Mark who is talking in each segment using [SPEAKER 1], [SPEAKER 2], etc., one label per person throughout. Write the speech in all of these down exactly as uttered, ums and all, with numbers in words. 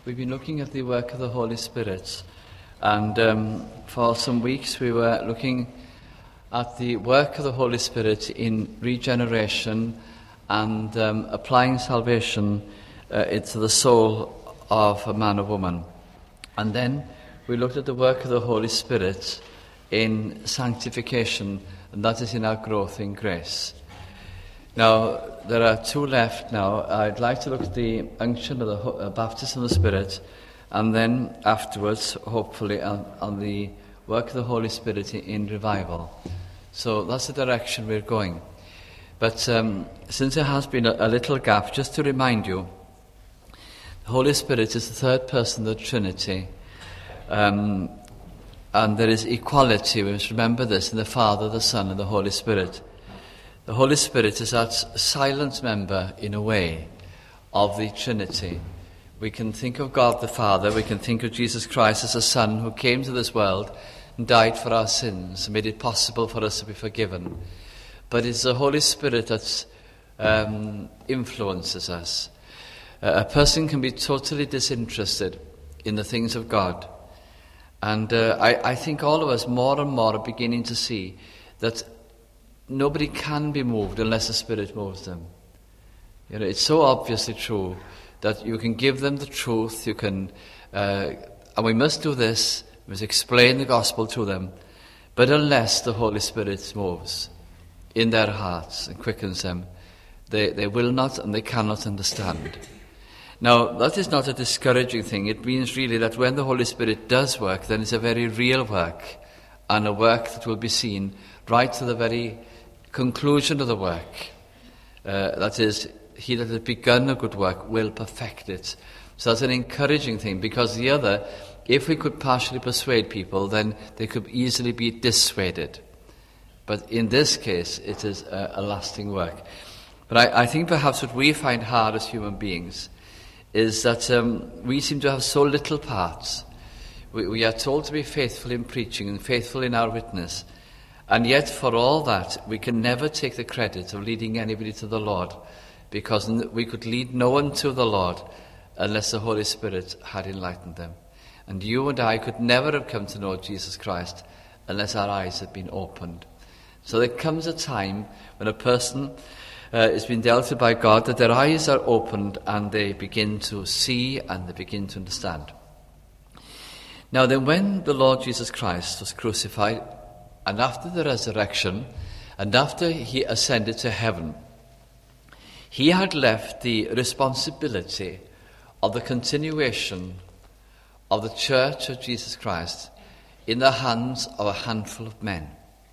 [SPEAKER 1] We've been looking at the work of the Holy Spirit, and um, for some weeks we were looking at the work of the Holy Spirit in regeneration and um, applying salvation uh, into the soul of a man or woman. And then we looked at the work of the Holy Spirit in sanctification, and that is in our growth in grace. Now, there are two left now. I'd like to look at the unction of the uh, baptism of the Spirit, and then afterwards, hopefully, on, on the work of the Holy Spirit in revival. So that's the direction we're going. But um, since there has been a, a little gap, just to remind you, the Holy Spirit is the third person of the Trinity, um, and there is equality. We must remember this in the Father, the Son, and the Holy Spirit. The Holy Spirit is that silent member, in a way, of the Trinity. We can think of God the Father, we can think of Jesus Christ as a Son who came to this world and died for our sins, and made it possible for us to be forgiven. But it's the Holy Spirit that um, influences us. Uh, a person can be totally disinterested in the things of God. And uh, I, I think all of us more and more are beginning to see that nobody can be moved unless the Spirit moves them. You know, it's so obviously true that you can give them the truth, you can, uh, and we must do this, we must explain the gospel to them, but unless the Holy Spirit moves in their hearts and quickens them, they, they will not and they cannot understand. Now, that is not a discouraging thing. It means really that when the Holy Spirit does work, then it's a very real work, and a work that will be seen right to the very conclusion of the work. Uh, that is, he that has begun a good work will perfect it. So that's an encouraging thing, because the other, if we could partially persuade people, then they could easily be dissuaded. But in this case, it is a, a lasting work. But I, I think perhaps what we find hard as human beings is that um, we seem to have so little parts. We, we are told to be faithful in preaching and faithful in our witness. And yet, for all that, we can never take the credit of leading anybody to the Lord, because we could lead no one to the Lord unless the Holy Spirit had enlightened them. And you and I could never have come to know Jesus Christ unless our eyes had been opened. So there comes a time when a person uh, is being dealt with by God, that their eyes are opened and they begin to see and they begin to understand. Now then, when the Lord Jesus Christ was crucified, and after the resurrection, and after he ascended to heaven, he had left the responsibility of the continuation of the Church of Jesus Christ in the hands of a handful of men,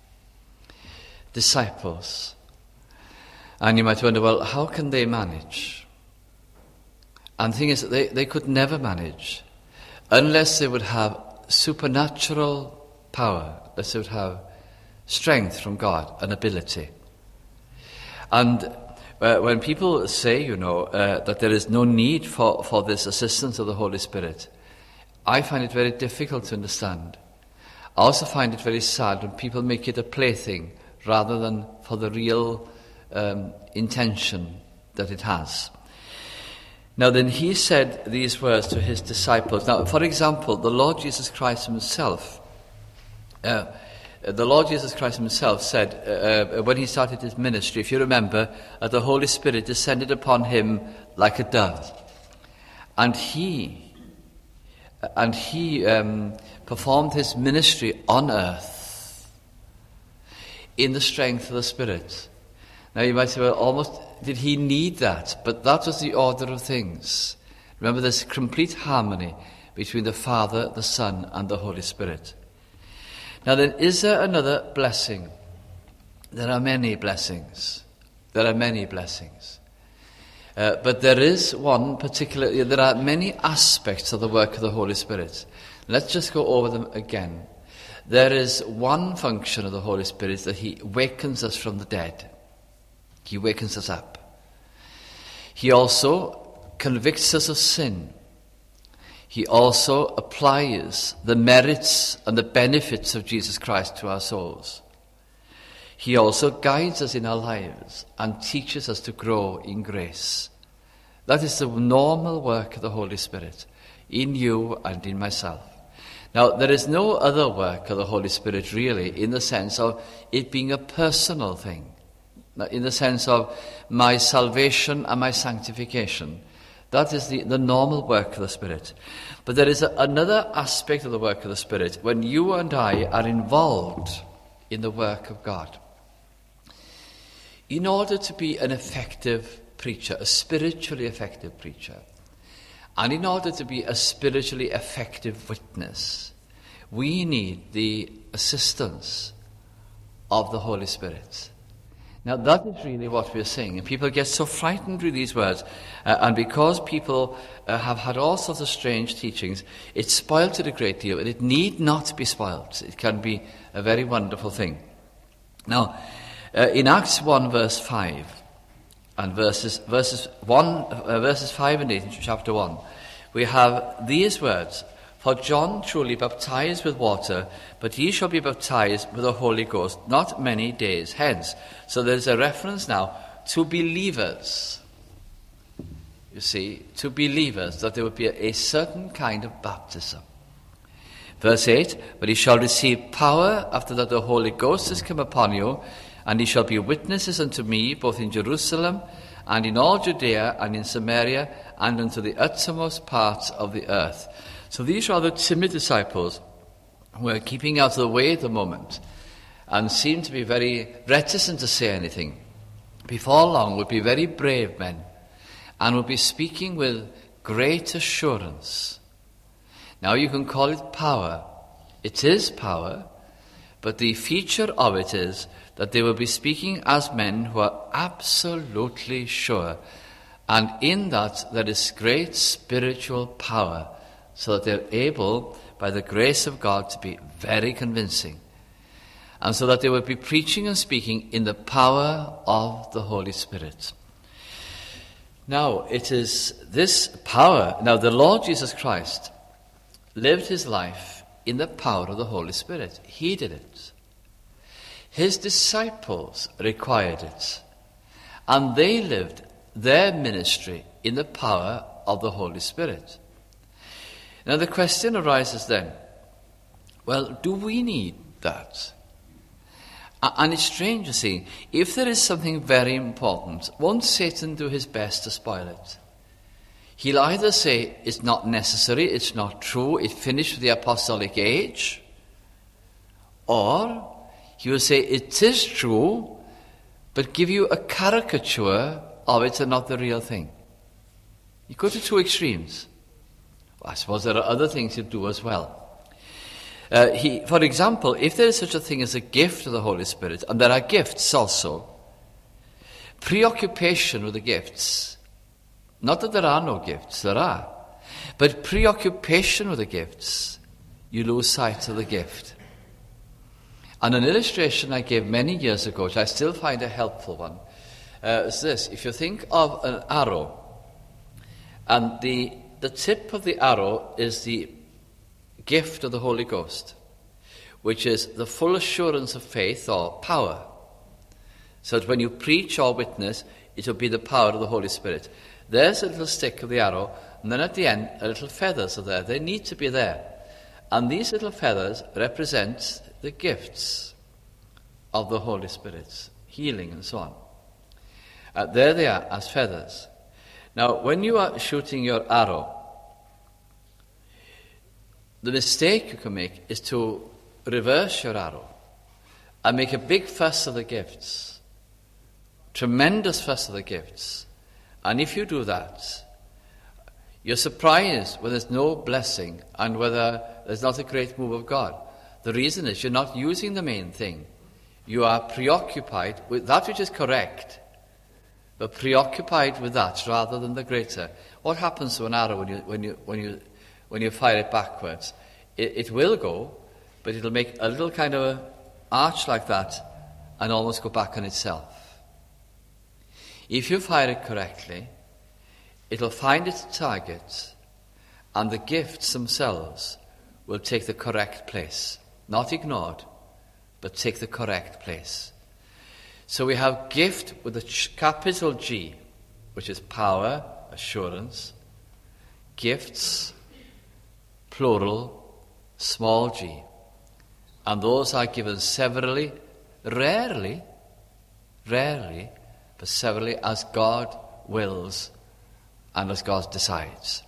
[SPEAKER 1] disciples. And you might wonder, well, how can they manage? And the thing is that they, they could never manage unless they would have supernatural power, unless they would have strength from God and ability. And uh, when people say, you know, uh, that there is no need for, for this assistance of the Holy Spirit, I find it very difficult to understand. I also find it very sad when people make it a plaything rather than for the real um, intention that it has. Now then, he said these words to his disciples. Now, for example, the Lord Jesus Christ himself, uh, the Lord Jesus Christ himself said, uh, uh, when he started his ministry, if you remember, uh, the Holy Spirit descended upon him like a dove. And he, and he um, performed his ministry on earth in the strength of the Spirit. Now you might say, well, almost, did he need that? But that was the order of things. Remember, there's complete harmony between the Father, the Son, and the Holy Spirit. Now then, is there another blessing? There are many blessings. There are many blessings. Uh, but there is one particular, there are many aspects of the work of the Holy Spirit. Let's just go over them again. There is one function of the Holy Spirit, that he wakens us from the dead. He wakens us up. He also convicts us of sin. He also applies the merits and the benefits of Jesus Christ to our souls. He also guides us in our lives and teaches us to grow in grace. That is the normal work of the Holy Spirit in you and in myself. Now, there is no other work of the Holy Spirit really in the sense of it being a personal thing, in the sense of my salvation and my sanctification. That is the, the normal work of the Spirit. But there is a, another aspect of the work of the Spirit when you and I are involved in the work of God. In order to be an effective preacher, a spiritually effective preacher, and in order to be a spiritually effective witness, we need the assistance of the Holy Spirit. Now that is really what we're saying, and people get so frightened with these words, uh, and because people uh, have had all sorts of strange teachings, it's spoilt it a great deal, and it need not be spoilt. It can be a very wonderful thing. Now, uh, in Acts one verse five, and verses verses one uh, verses five and eight in chapter one, we have these words: "For John truly baptized with water, but ye shall be baptized with the Holy Ghost not many days hence." So there's a reference now to believers. You see, to believers, that there would be a, a certain kind of baptism. Verse eight, "But ye shall receive power after that the Holy Ghost is come upon you, and ye shall be witnesses unto me both in Jerusalem and in all Judea and in Samaria and unto the uttermost parts of the earth." So these are the timid disciples who are keeping out of the way at the moment and seem to be very reticent to say anything. Before long would be very brave men and would be speaking with great assurance. Now you can call it power. It is power, but the feature of it is that they will be speaking as men who are absolutely sure, and in that there is great spiritual power, so that they're able, by the grace of God, to be very convincing. And so that they will be preaching and speaking in the power of the Holy Spirit. Now, it is this power. Now, the Lord Jesus Christ lived his life in the power of the Holy Spirit. He did it. His disciples required it. And they lived their ministry in the power of the Holy Spirit. Now the question arises then, well, do we need that? And it's strange to see, if there is something very important, won't Satan do his best to spoil it? He'll either say it's not necessary, it's not true, it finished with the apostolic age, or he will say it is true, but give you a caricature of it and not the real thing. You go to two extremes. Well, I suppose there are other things he'll do as well. Uh, he, for example, if there is such a thing as a gift of the Holy Spirit, and there are gifts also, preoccupation with the gifts, not that there are no gifts, there are, but preoccupation with the gifts, you lose sight of the gift. And an illustration I gave many years ago, which I still find a helpful one, uh, is this. If you think of an arrow, and the, the tip of the arrow is the gift of the Holy Ghost, which is the full assurance of faith or power. So that when you preach or witness, it will be the power of the Holy Spirit. There's a little stick of the arrow, and then at the end, a little feathers are there. They need to be there. And these little feathers represent the gifts of the Holy Spirit, healing and so on. Uh, there they are as feathers. Now, when you are shooting your arrow, the mistake you can make is to reverse your arrow and make a big fuss of the gifts, tremendous fuss of the gifts. And if you do that, you're surprised when there's no blessing and whether there's not a great move of God. The reason is you're not using the main thing. You are preoccupied with that which is correct, but preoccupied with that rather than the greater. What happens to an arrow when you when you when you when you fire it backwards? It, it will go, but it'll make a little kind of a arch like that and almost go back on itself. If you fire it correctly, it'll find its target, and the gifts themselves will take the correct place. Not ignored, but take the correct place. So we have gift with a capital G, which is power, assurance, gifts, plural, small g. And those are given severally, rarely, rarely, but severally as God wills and as God decides.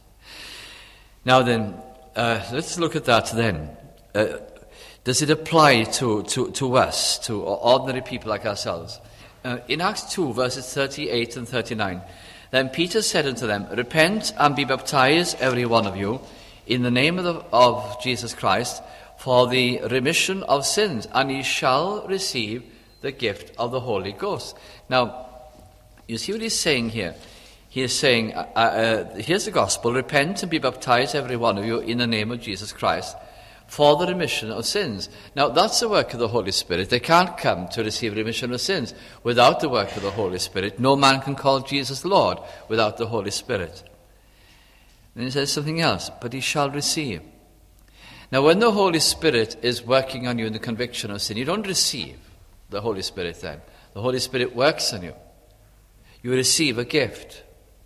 [SPEAKER 1] Now then, uh, let's look at that then. Uh, does it apply to, to, to us, to ordinary people like ourselves? Uh, in Acts two, verses thirty-eight and thirty-nine, then Peter said unto them, Repent and be baptized, every one of you, in the name of, the, of Jesus Christ, for the remission of sins, and ye shall receive the gift of the Holy Ghost. Now, you see what he's saying here? He is saying, uh, uh, here's the gospel, repent and be baptized, every one of you, in the name of Jesus Christ, for the remission of sins. Now, that's the work of the Holy Spirit. They can't come to receive remission of sins without the work of the Holy Spirit. No man can call Jesus Lord without the Holy Spirit. Then he says something else, but he shall receive. Now, when the Holy Spirit is working on you in the conviction of sin, you don't receive the Holy Spirit then. The Holy Spirit works on you. You receive a gift.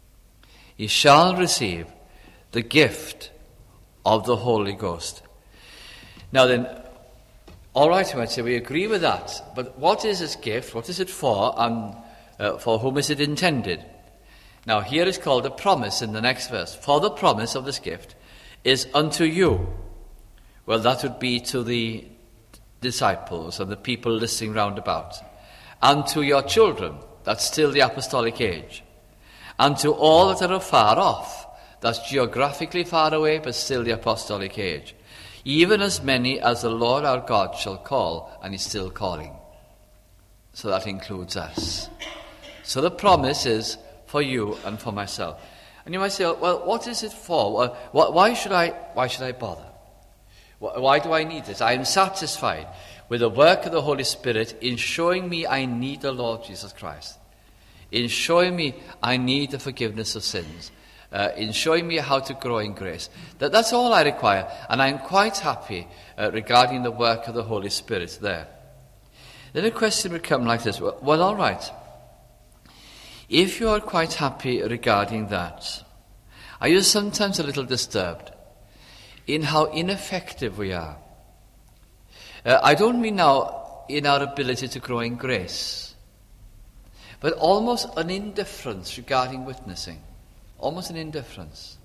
[SPEAKER 1] You shall receive the gift of the Holy Ghost. Now then, all right, you might say, we agree with that. But what is this gift? What is it for? And uh, for whom is it intended? Now, here is called a promise in the next verse. For the promise of this gift is unto you. Well, that would be to the disciples and the people listening round about. And to your children. That's still the apostolic age. And to all that are afar off. That's geographically far away, but still the apostolic age. Even as many as the Lord our God shall call, and he's still calling. So that includes us. So the promise is for you and for myself. And you might say, well, what is it for? Why should I, why should I bother? Why do I need this? I am satisfied with the work of the Holy Spirit in showing me I need the Lord Jesus Christ. In showing me I need the forgiveness of sins. Uh, in showing me how to grow in grace. That, that's all I require. And I'm quite happy uh, regarding the work of the Holy Spirit there. Then a question would come like this. Well, well, all right. If you are quite happy regarding that, are you sometimes a little disturbed in how ineffective we are? Uh, I don't mean now in our ability to grow in grace, but almost an indifference regarding witnessing. Almost an indifference.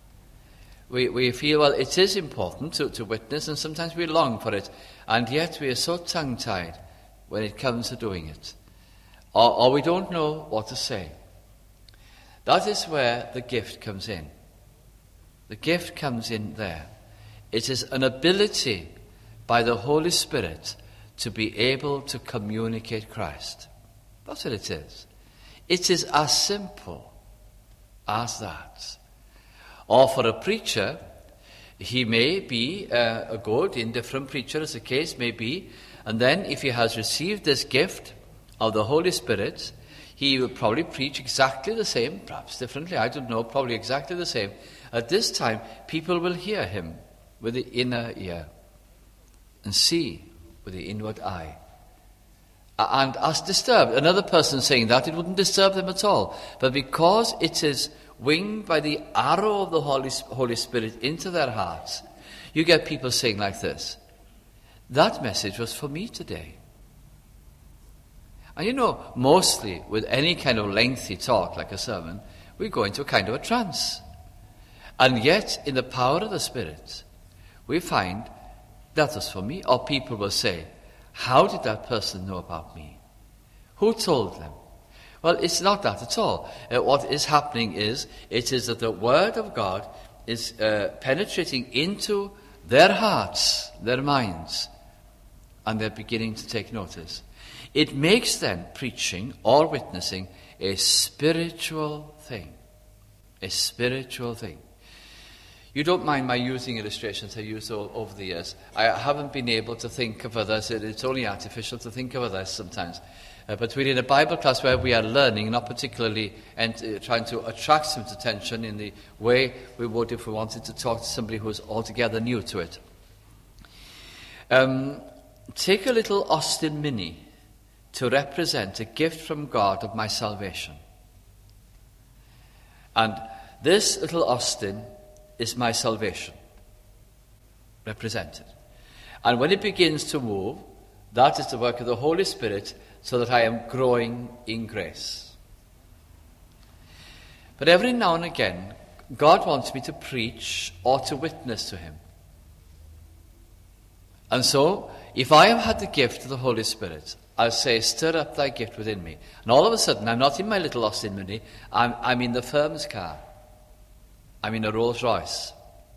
[SPEAKER 1] We we feel, well, it is important to, to witness, and sometimes we long for it, and yet we are so tongue-tied when it comes to doing it. Or, or we don't know what to say. That is where the gift comes in. The gift comes in there. It is an ability by the Holy Spirit to be able to communicate Christ. That's what it is. It is as simple as that. Or for a preacher, he may be uh, a good, indifferent preacher, as the case may be, and then if he has received this gift of the Holy Spirit, he will probably preach exactly the same, perhaps differently, I don't know, probably exactly the same. At this time, people will hear him with the inner ear and see with the inward eye. And as disturbed. Another person saying that, it wouldn't disturb them at all. But because it is winged by the arrow of the Holy, Holy Spirit into their hearts, you get people saying like this, that message was for me today. And you know, mostly with any kind of lengthy talk like a sermon, we go into a kind of a trance. And yet, in the power of the Spirit, we find that was for me. Or people will say, how did that person know about me? Who told them? Well, it's not that at all. Uh, what is happening is, it is that the Word of God is uh, penetrating into their hearts, their minds, and they're beginning to take notice. It makes then preaching or witnessing a spiritual thing. A spiritual thing. You don't mind my using illustrations I used all over the years. I haven't been able to think of others. It's only artificial to think of others sometimes. Uh, but we're in a Bible class where we are learning, not particularly and uh, trying to attract some attention in the way we would if we wanted to talk to somebody who is altogether new to it. Um, take a little Austin Mini to represent a gift from God of my salvation. And this little Austin is my salvation, represented. And when it begins to move, that is the work of the Holy Spirit, so that I am growing in grace. But every now and again, God wants me to preach or to witness to him. And so, if I have had the gift of the Holy Spirit, I'll say, stir up thy gift within me. And all of a sudden, I'm not in my little Austin Mini, I'm, I'm in the firm's car. I'm in a Rolls Royce.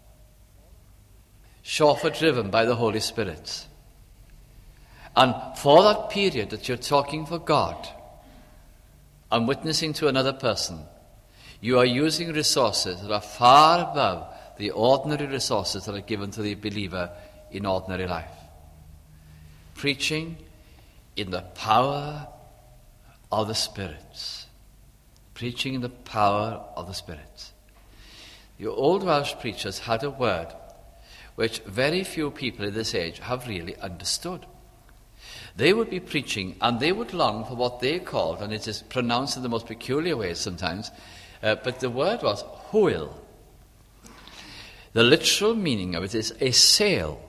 [SPEAKER 1] Chauffeur driven by the Holy Spirit. And for that period that you're talking for God and witnessing to another person, you are using resources that are far above the ordinary resources that are given to the believer in ordinary life. Preaching in the power of the Spirit. Preaching in the power of the Spirit. The old Welsh preachers had a word which very few people in this age have really understood. They would be preaching and they would long for what they called, and it is pronounced in the most peculiar ways sometimes, uh, but the word was hwyl. The literal meaning of it is a sail.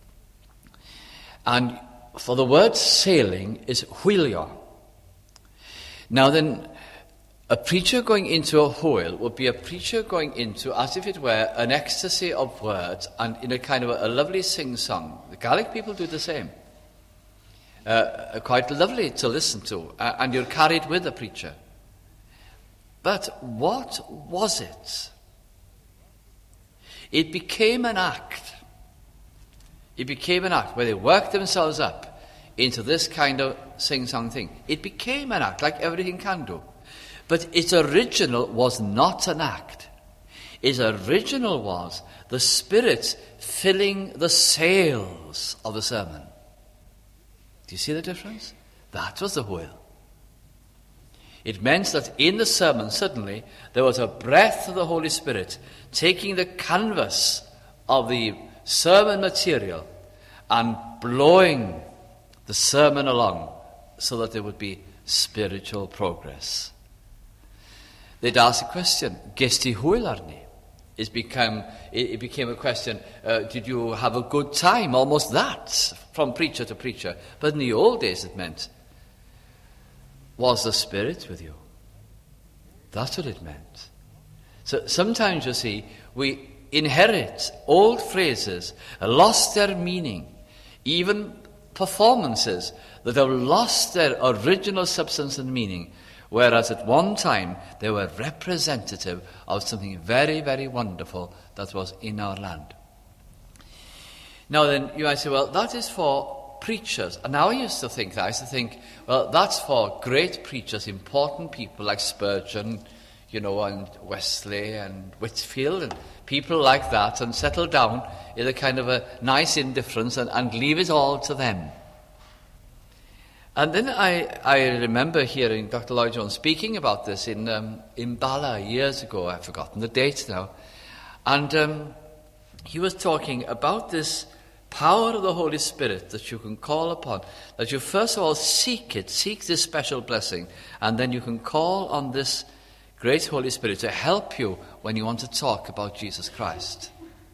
[SPEAKER 1] And for the word sailing is hwylio. Now then, a preacher going into a hwyl would be a preacher going into, as if it were, an ecstasy of words and in a kind of a, a lovely sing-song. The Gaelic people do the same. Uh, quite lovely to listen to, uh, and you're carried with the preacher. But what was it? It became an act. It became an act where they worked themselves up into this kind of sing-song thing. It became an act, like everything can do. But its original was not an act. Its original was the Spirit filling the sails of the sermon. Do you see the difference? That was the hwyl. It meant that in the sermon, suddenly, there was a breath of the Holy Spirit taking the canvas of the sermon material and blowing the sermon along so that there would be spiritual progress. They'd ask a question, Gesti hwyl arni? It became, it became a question, uh, did you have a good time? Almost that, from preacher to preacher. But in the old days it meant, was the Spirit with you? That's what it meant. So sometimes, you see, we inherit old phrases, lost their meaning, even performances that have lost their original substance and meaning, whereas at one time they were representative of something very, very wonderful that was in our land. Now then, you might say, well, that is for preachers. And now I used to think that. I used to think, well, that's for great preachers, important people like Spurgeon, you know, and Wesley and Whitfield and people like that, and settle down in a kind of a nice indifference and, and leave it all to them. And then I, I remember hearing Doctor Lloyd Jones speaking about this in um, in Bala years ago. I've forgotten the date now. And um, he was talking about this power of the Holy Spirit that you can call upon, that you first of all seek it, seek this special blessing, and then you can call on this great Holy Spirit to help you when you want to talk about Jesus Christ.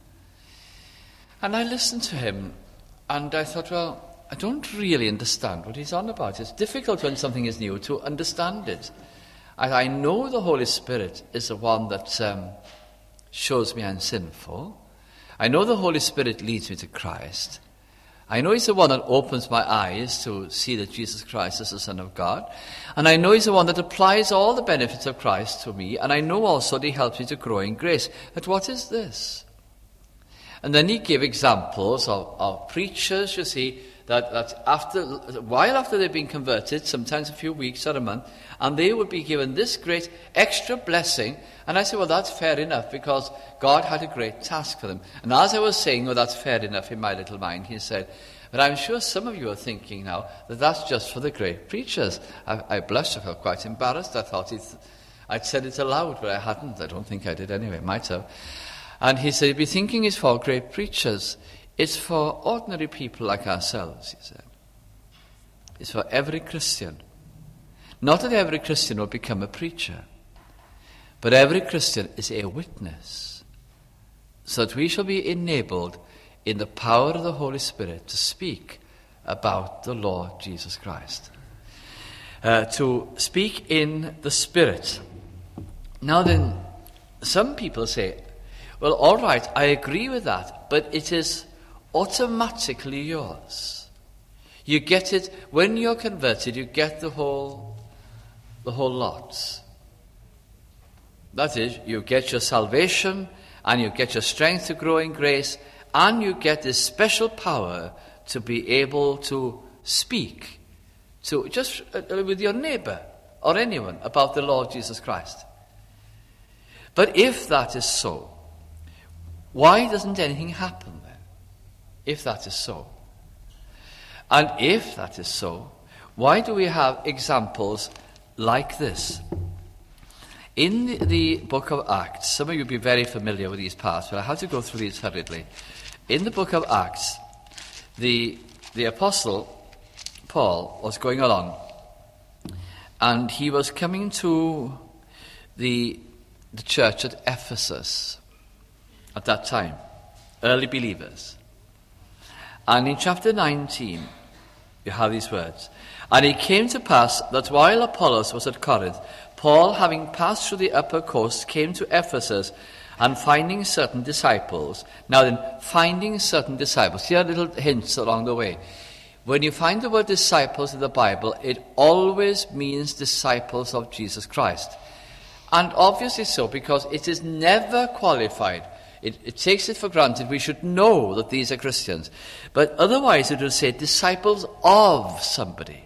[SPEAKER 1] And I listened to him, and I thought, well, I don't really understand what he's on about. It's difficult when something is new to understand it. I, I know the Holy Spirit is the one that um, shows me I'm sinful. I know the Holy Spirit leads me to Christ. I know he's the one that opens my eyes to see that Jesus Christ is the Son of God. And I know he's the one that applies all the benefits of Christ to me. And I know also that he helps me to grow in grace. But what is this? And then he gave examples of, of preachers, you see, that, that after, while after they've been converted, sometimes a few weeks or a month, and they would be given this great extra blessing. And I said, well, that's fair enough, because God had a great task for them. And as I was saying, well, that's fair enough in my little mind, he said, but I'm sure some of you are thinking now that that's just for the great preachers. I, I blushed, I felt quite embarrassed. I thought it, I'd said it aloud, but I hadn't. I don't think I did anyway, might have. And he said, you'd be thinking it's for great preachers. It's for ordinary people like ourselves, he said. It's for every Christian. Not that every Christian will become a preacher, but every Christian is a witness, so that we shall be enabled in the power of the Holy Spirit to speak about the Lord Jesus Christ. Uh, to speak in the Spirit. Now then, some people say, well, all right, I agree with that, but it is automatically yours. You get it, when you're converted, you get the whole, the whole lot. That is, you get your salvation, and you get your strength to grow in grace, and you get this special power to be able to speak to just uh, with your neighbor or anyone about the Lord Jesus Christ. But if that is so, why doesn't anything happen then? If that is so. And if that is so, why do we have examples like this? In the, the book of Acts, some of you will be very familiar with these parts, but I have to go through these hurriedly. In the book of Acts, the, the apostle Paul was going along, and he was coming to the, the church at Ephesus at that time, early believers. And in chapter nineteen, you have these words. And it came to pass that while Apollos was at Corinth, Paul, having passed through the upper coast, came to Ephesus, and finding certain disciples. Now then, finding certain disciples. Here are little hints along the way. When you find the word disciples in the Bible, it always means disciples of Jesus Christ. And obviously so, because it is never qualified. It, it takes it for granted we should know that these are Christians. But otherwise it would say disciples of somebody.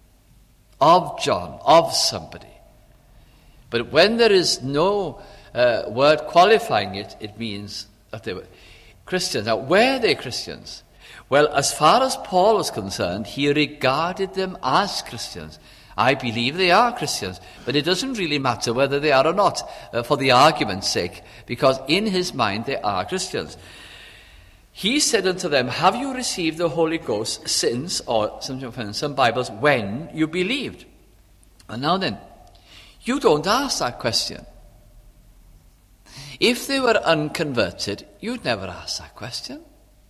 [SPEAKER 1] Of John, of somebody. But when there is no uh, word qualifying it, it means that they were Christians. Now, were they Christians? Well, as far as Paul was concerned, he regarded them as Christians. I believe they are Christians, but it doesn't really matter whether they are or not, uh, for the argument's sake, because in his mind they are Christians. He said unto them, have you received the Holy Ghost since, or some, some Bibles, when you believed? And now then, you don't ask that question. If they were unconverted, you'd never ask that question.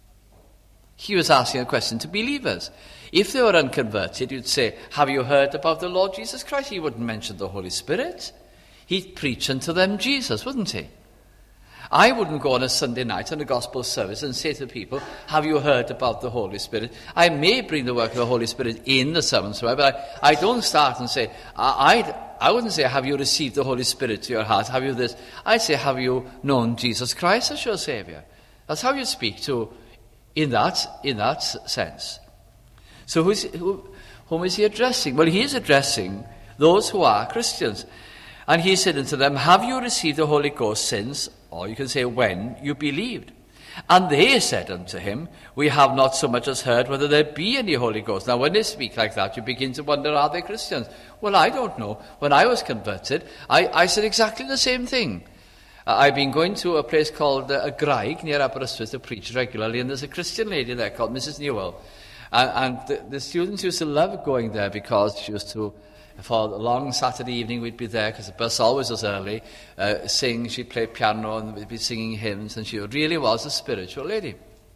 [SPEAKER 1] He was asking a question to believers. If they were unconverted, you'd say, have you heard about the Lord Jesus Christ? He wouldn't mention the Holy Spirit. He'd preach unto them Jesus, wouldn't he? I wouldn't go on a Sunday night on a gospel service and say to people, have you heard about the Holy Spirit? I may bring the work of the Holy Spirit in the sermon, but I, I don't start and say, I, I wouldn't say, have you received the Holy Spirit to your heart? Have you this? I'd say, have you known Jesus Christ as your Saviour? That's how you speak to, in that, in that sense. So who's, who, whom is he addressing? Well, he is addressing those who are Christians. And he said unto them, have you received the Holy Ghost since, or you can say when, you believed? And they said unto him, we have not so much as heard whether there be any Holy Ghost. Now, when they speak like that, you begin to wonder, are they Christians? Well, I don't know. When I was converted, I, I said exactly the same thing. Uh, I've been going to a place called uh, Graig near Aberystwyth to preach regularly, and there's a Christian lady there called Missus Newell. And, and the, the students used to love going there because she used to, for a long Saturday evening, we'd be there because the bus always was early, uh, sing, she'd play piano and we'd be singing hymns, and she really was a spiritual lady.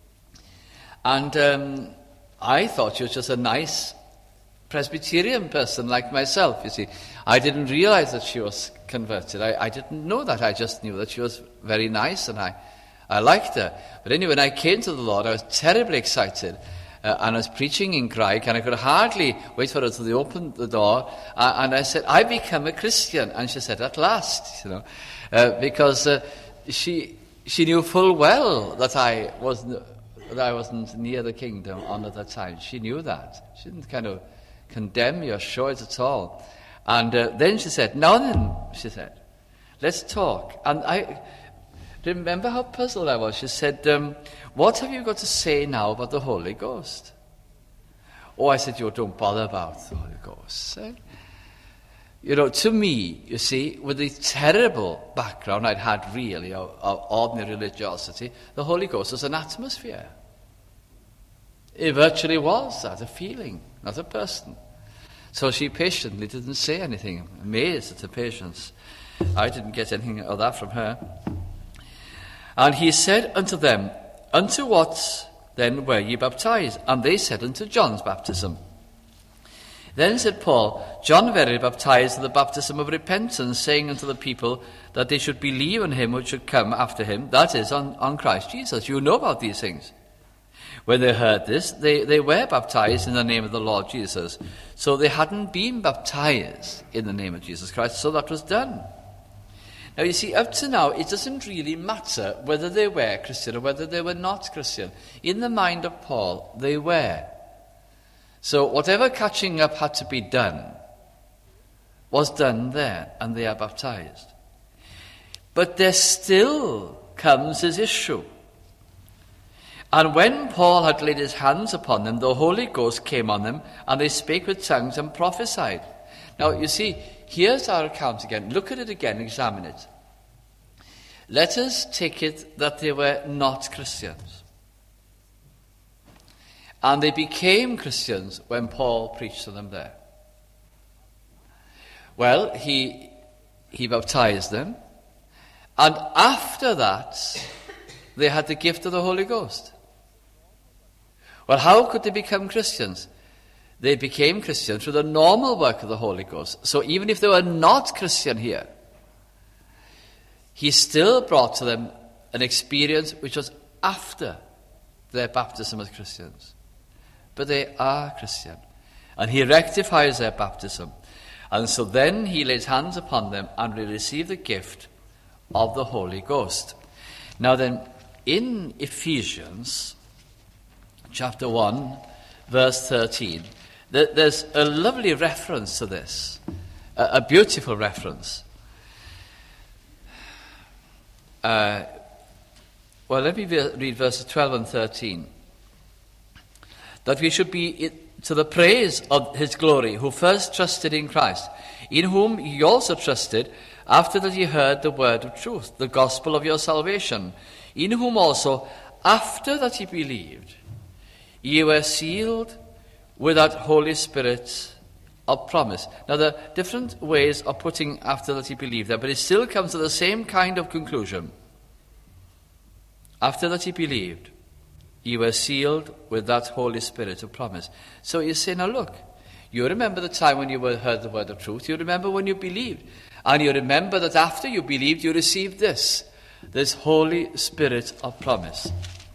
[SPEAKER 1] And um, I thought she was just a nice Presbyterian person like myself, you see. I didn't realize that she was converted. I, I didn't know that. I just knew that she was very nice and I, I liked her. But anyway, when I came to the Lord, I was terribly excited. Uh, and I was preaching in Graig, and I could hardly wait for her to open the door. Uh, and I said, I become a Christian. And she said, at last, you know, uh, because uh, she she knew full well that I wasn't that I wasn't near the kingdom on at that time. She knew that. She didn't kind of condemn me or show it at all. And uh, then she said, now then, she said, let's talk. And I remember how puzzled I was. She said, um, what have you got to say now about the Holy Ghost? Oh, I said, you don't bother about the Holy Ghost. Eh? You know, to me, you see, with the terrible background I'd had really of, of ordinary religiosity, the Holy Ghost was an atmosphere. It virtually was that, a feeling, not a person. So she patiently didn't say anything, amazed at her patience. I didn't get anything of that from her. And he said unto them, Unto what then were ye baptized? And they said, Unto John's baptism. Then said Paul, John verily baptized with the baptism of repentance, saying unto the people that they should believe on him which should come after him, that is, on, on Christ Jesus. You know about these things. When they heard this, they, they were baptized in the name of the Lord Jesus. So they hadn't been baptized in the name of Jesus Christ, so that was done. Now, you see, up to now, it doesn't really matter whether they were Christian or whether they were not Christian. In the mind of Paul, they were. So whatever catching up had to be done was done there, and they are baptized. But there still comes his issue. And when Paul had laid his hands upon them, the Holy Ghost came on them, and they spake with tongues and prophesied. Now, you see, here's our account again. Look at it again, examine it. Let us take it that they were not Christians. And they became Christians when Paul preached to them there. Well, he, he baptized them, and after that, they had the gift of the Holy Ghost. Well, how could they become Christians? They became Christian through the normal work of the Holy Ghost. So even if they were not Christian here, he still brought to them an experience which was after their baptism as Christians. But they are Christian. And he rectifies their baptism. And so then he lays hands upon them and they receive the gift of the Holy Ghost. Now then, in Ephesians chapter one, verse thirteen, there's a lovely reference to this, a beautiful reference. Uh, well, let me read verses twelve and thirteen. That we should be to the praise of his glory, who first trusted in Christ, in whom ye also trusted, after that ye heard the word of truth, the gospel of your salvation, in whom also, after that ye believed, ye were sealed with that Holy Spirit of promise. Now, there are different ways of putting after that he believed there, but it still comes to the same kind of conclusion. After that he believed, ye were sealed with that Holy Spirit of promise. So you say, now look, you remember the time when you heard the word of truth, you remember when you believed, and you remember that after you believed, you received this, this Holy Spirit of promise.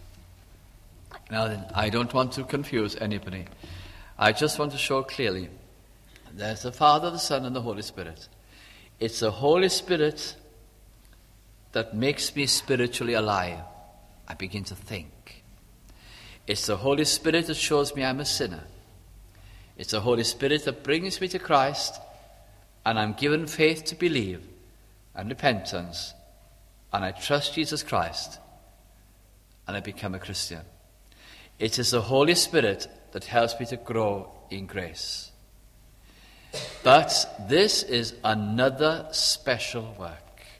[SPEAKER 1] Now then, I don't want to confuse anybody. I just want to show clearly there's the Father, the Son, and the Holy Spirit. It's the Holy Spirit that makes me spiritually alive. I begin to think. It's the Holy Spirit that shows me I'm a sinner. It's the Holy Spirit that brings me to Christ, and I'm given faith to believe and repentance, and I trust Jesus Christ, and I become a Christian. It is the Holy Spirit that helps me to grow in grace. But this is another special work.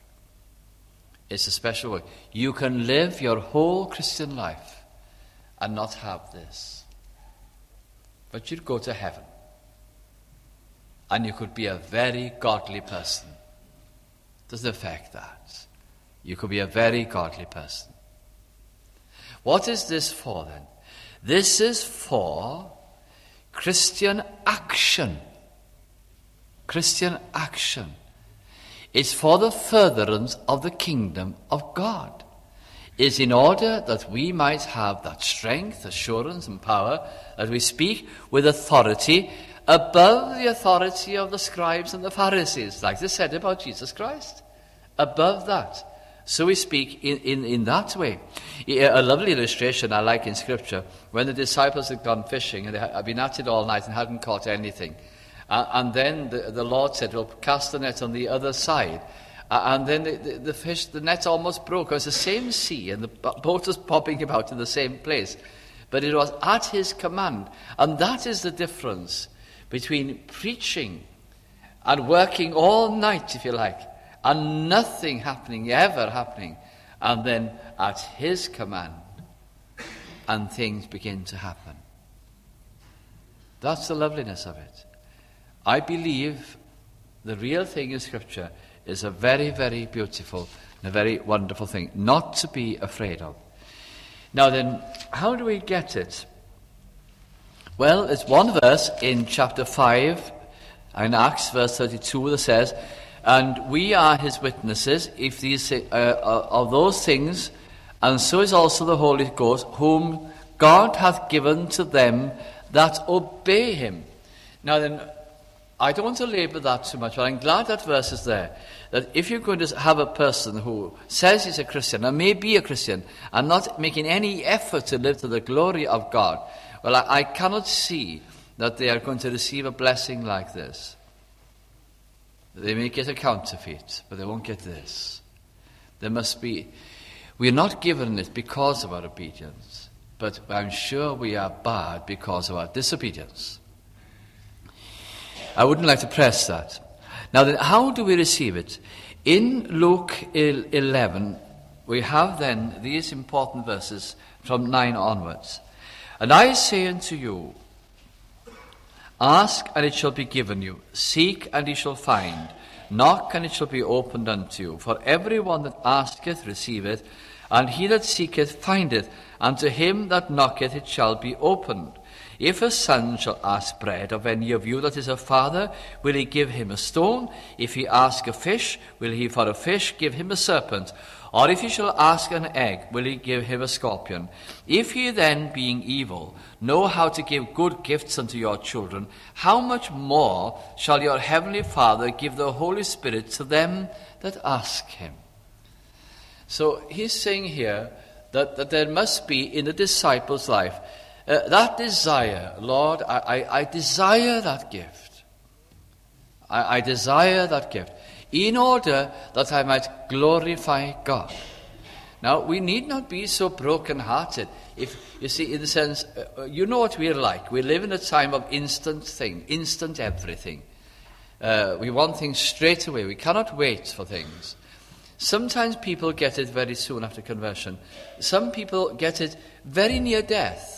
[SPEAKER 1] It's a special work. You can live your whole Christian life and not have this. But you'd go to heaven. And you could be a very godly person. Doesn't affect that. You could be a very godly person. What is this for then? This is for Christian action. Christian action. It's for the furtherance of the kingdom of God. It's in order that we might have that strength, assurance, and power, that we speak with authority above the authority of the scribes and the Pharisees, like they said about Jesus Christ. Above that. So we speak in, in, in that way. A lovely illustration I like in Scripture, when the disciples had gone fishing and they had been at it all night and hadn't caught anything. Uh, and then the, the Lord said, well, cast the net on the other side. Uh, and then the, the, the fish, the net almost broke. It was the same sea and the boat was popping about in the same place. But it was at his command. And that is the difference between preaching and working all night, if you like, and nothing happening, ever happening, and then at his command, and things begin to happen. That's the loveliness of it. I believe the real thing in Scripture is a very, very beautiful and a very wonderful thing, not to be afraid of. Now then, how do we get it? Well, there's one verse in chapter five, in Acts, verse thirty-two, that says, "And we are his witnesses if these uh, of those things, and so is also the Holy Ghost, whom God hath given to them that obey him." Now then, I don't want to labour that too much, but I'm glad that verse is there. That if you're going to have a person who says he's a Christian, and may be a Christian, and not making any effort to live to the glory of God, well, I, I cannot see that they are going to receive a blessing like this. They may get a counterfeit, but they won't get this. There must be... We are not given it because of our obedience, but I'm sure we are bad because of our disobedience. I wouldn't like to press that. Now then, how do we receive it? In Luke eleven, we have then these important verses from nine onwards. "And I say unto you, ask, and it shall be given you. Seek, and ye shall find. Knock, and it shall be opened unto you. For every one that asketh receiveth, and he that seeketh findeth, and to him that knocketh it shall be opened. If a son shall ask bread of any of you that is a father, will he give him a stone? If he ask a fish, will he for a fish give him a serpent? Or if he shall ask an egg, will he give him a scorpion? If ye then, being evil, know how to give good gifts unto your children, how much more shall your heavenly Father give the Holy Spirit to them that ask him?" So he's saying here that, that there must be in the disciples' life uh, that desire. Lord, I, I, I desire that gift. I, I desire that gift in order that I might glorify God. Now, we need not be so broken-hearted. If you see, in the sense, uh, you know what we're like. We live in a time of instant thing, instant everything. Uh, we want things straight away. We cannot wait for things. Sometimes people get it very soon after conversion. Some people get it very near death.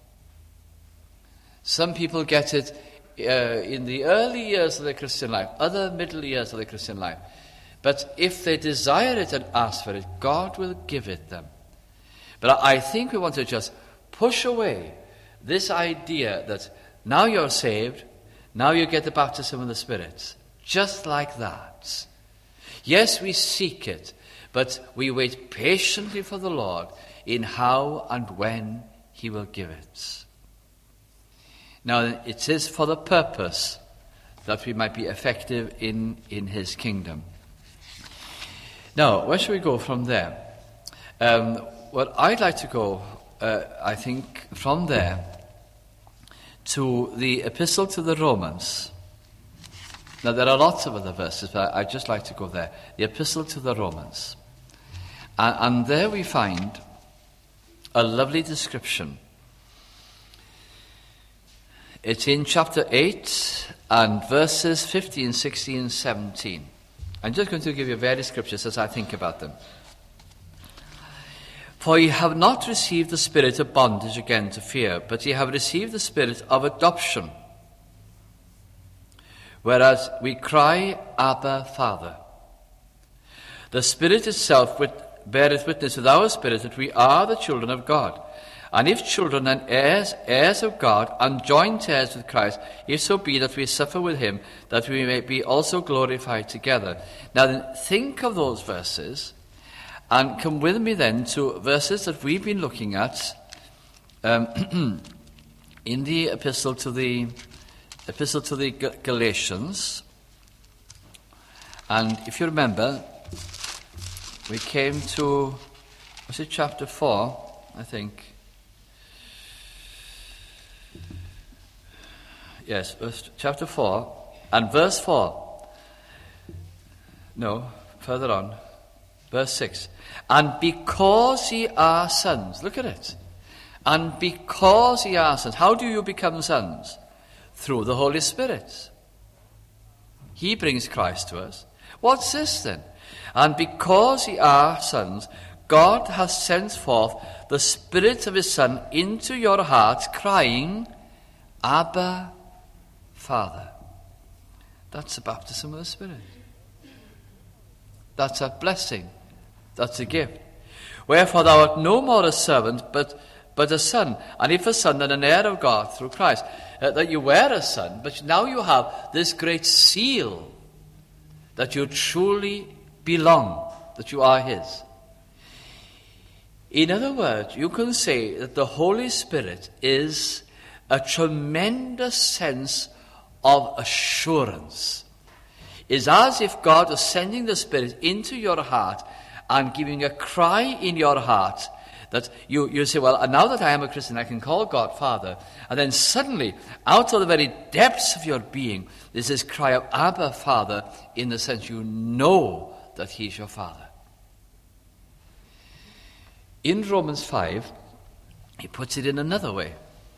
[SPEAKER 1] Some people get it uh, in the early years of their Christian life, other middle years of their Christian life. But if they desire it and ask for it, God will give it them. But I think we want to just push away this idea that now you're saved, now you get the baptism of the Spirit. Just like that. Yes, we seek it, but we wait patiently for the Lord in how and when he will give it. Now, it is for the purpose that we might be effective in, in his kingdom. Now, where shall we go from there? Um, well, I'd like to go, uh, I think, from there to the Epistle to the Romans. Now, there are lots of other verses, but I'd just like to go there. The Epistle to the Romans. And, and there we find a lovely description. It's in chapter eight and verses fifteen, sixteen, seventeen. I'm just going to give you various scriptures as I think about them. "For ye have not received the spirit of bondage again to fear, but ye have received the spirit of adoption, whereas we cry, Abba, Father. The Spirit itself beareth witness with our spirit that we are the children of God. And if children and heirs, heirs of God, and joint heirs with Christ, if so be that we suffer with him, that we may be also glorified together." Now then, think of those verses, and come with me then to verses that we've been looking at um, in the epistle to the epistle to the Galatians. And if you remember, we came to, was it chapter four, I think? Yes, verse, chapter four, and verse four. No, further on. Verse six. "And because ye are sons," look at it. "And because ye are sons." How do you become sons? Through the Holy Spirit. He brings Christ to us. What's this then? "And because ye are sons, God hath sent forth the Spirit of his Son into your hearts, crying, Abba, Father." That's the baptism of the Spirit. That's a blessing. That's a gift. Wherefore thou art no more a servant, but but a son. And if a son, then an heir of God through Christ. Uh, that you were a son, but now you have this great seal that you truly belong, that you are his. In other words, you can say that the Holy Spirit is a tremendous sense of assurance. It's as if God was sending the Spirit into your heart and giving a cry in your heart that you, you say, well, now that I am a Christian, I can call God Father. And then suddenly, out of the very depths of your being, there's this cry of Abba, Father, in the sense you know that he's your Father. In Romans five, he puts it in another way.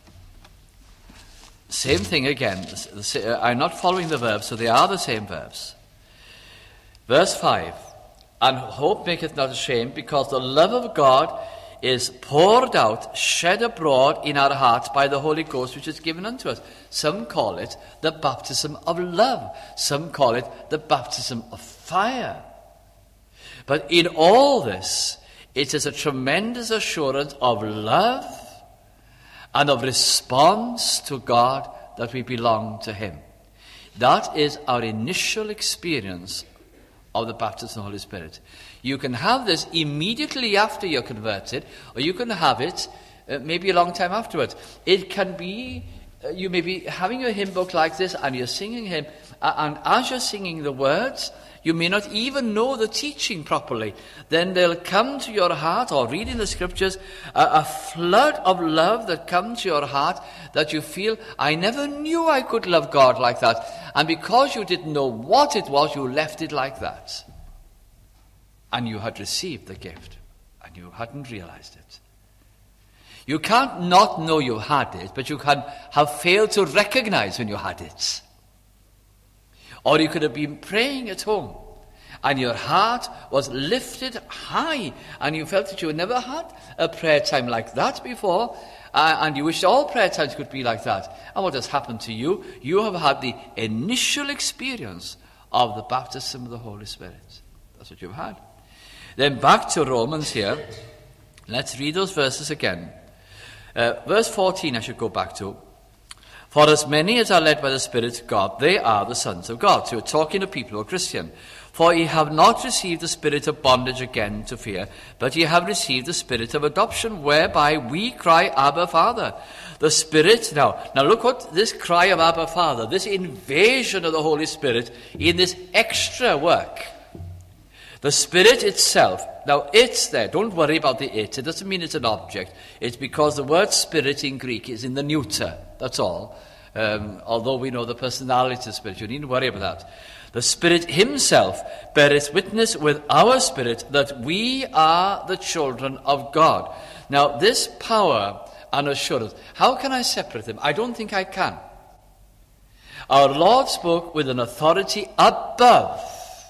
[SPEAKER 1] Same thing again. I'm not following the verbs, so they are the same verbs. Verse five, and hope maketh not ashamed, because the love of God is poured out, shed abroad in our hearts by the Holy Ghost, which is given unto us. Some call it the baptism of love. Some call it the baptism of fire. But in all this, it is a tremendous assurance of love and of response to God that we belong to him. That is our initial experience of the baptism of the Holy Spirit. You can have this immediately after you're converted, or you can have it uh, maybe a long time afterwards. It can be, uh, you may be having a hymn book like this, and you're singing hymn, uh, and as you're singing the words, you may not even know the teaching properly. Then they'll come to your heart, or reading the scriptures, a, a flood of love that comes to your heart that you feel, I never knew I could love God like that. And because you didn't know what it was, you left it like that. And you had received the gift, and you hadn't realized it. You can't not know you had it, but you can have failed to recognize when you had it. Or you could have been praying at home, and your heart was lifted high, and you felt that you had never had a prayer time like that before, uh, and you wished all prayer times could be like that. And what has happened to you? You have had the initial experience of the baptism of the Holy Spirit. That's what you've had. Then back to Romans here. Let's read those verses again. Uh, verse fourteen I should go back to. For as many as are led by the Spirit of God, they are the sons of God. So we're talking to people who are Christian. For ye have not received the spirit of bondage again to fear, but ye have received the spirit of adoption, whereby we cry, Abba, Father. The Spirit, now, now look what this cry of Abba, Father, this invasion of the Holy Spirit in this extra work. The Spirit itself, now it's there. Don't worry about the it. It doesn't mean it's an object. It's because the word spirit in Greek is in the neuter. That's all. Um, although we know the personality of the Spirit. You needn't worry about that. The Spirit himself beareth witness with our spirit that we are the children of God. Now this power and assurance, how can I separate them? I don't think I can. Our Lord spoke with an authority above.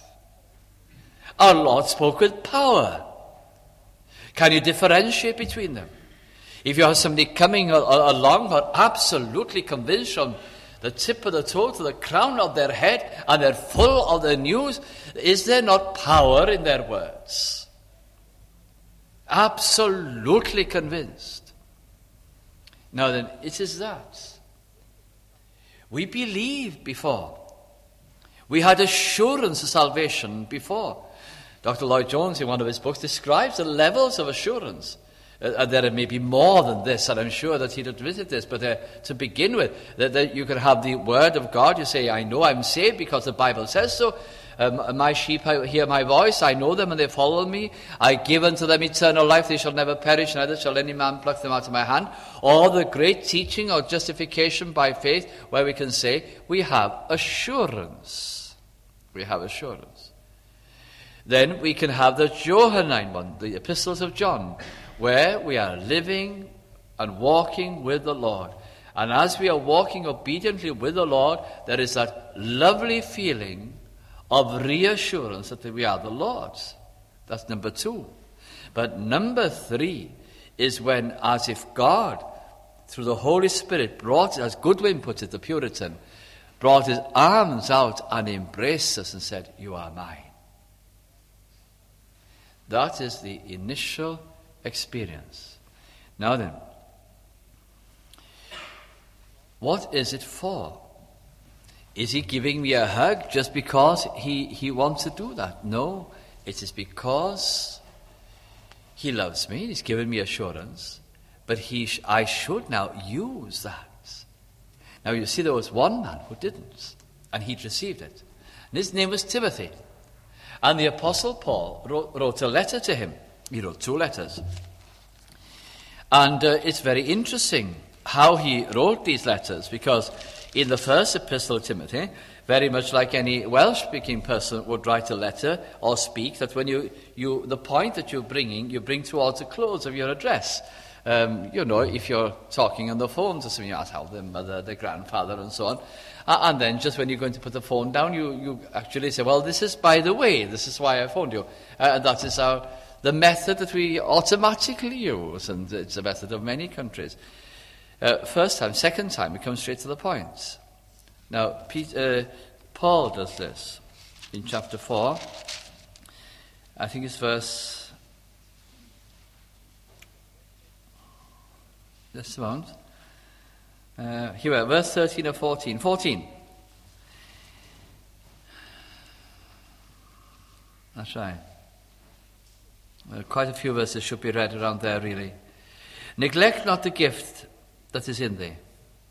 [SPEAKER 1] Our Lord spoke with power. Can you differentiate between them? If you have somebody coming along who are absolutely convinced from the tip of the toe to the crown of their head, and they're full of the news, is there not power in their words? Absolutely convinced. Now then, it is that. We believed before. We had assurance of salvation before. Doctor Lloyd Jones, in one of his books, describes the levels of assurance. Uh, there may be more than this, and I'm sure that he'd admitted this, but uh, to begin with, that, that you can have the word of God. You say, I know I'm saved because the Bible says so. Um, my sheep hear my voice, I know them and they follow me. I give unto them eternal life, they shall never perish, neither shall any man pluck them out of my hand. Or the great teaching of justification by faith, where we can say, we have assurance. We have assurance. Then we can have the Johannine one, the epistles of John, where we are living and walking with the Lord. And as we are walking obediently with the Lord, there is that lovely feeling of reassurance that we are the Lord's. That's number two. But number three is when, as if God, through the Holy Spirit, brought, as Goodwin puts it, the Puritan, brought his arms out and embraced us and said, you are mine. That is the initial experience. Now then, what is it for? Is he giving me a hug just because he, he wants to do that? No, it is because he loves me. He's given me assurance. But he sh- I should now use that. Now you see, there was one man who didn't, and he'd received it. And his name was Timothy. And the Apostle Paul wrote, wrote a letter to him. He wrote two letters. And uh, it's very interesting how he wrote these letters, because in the first epistle to Timothy, very much like any Welsh-speaking person would write a letter or speak, that when you, you the point that you're bringing, you bring towards the close of your address. Um, you know, if you're talking on the phone to someone, you ask how their mother, their grandfather, and so on. Uh, and then just when you're going to put the phone down, you, you actually say, well, this is by the way, this is why I phoned you. Uh, and that is our, the method that we automatically use, and it's the method of many countries. Uh, first time, second time, we come straight to the point. Now, Peter, uh, Paul does this in chapter four. I think it's verse... Just a moment. Uh, here we are, verse thirteen or fourteen. fourteen. That's right. Well, quite a few verses should be read around there, really. Neglect not the gift that is in thee.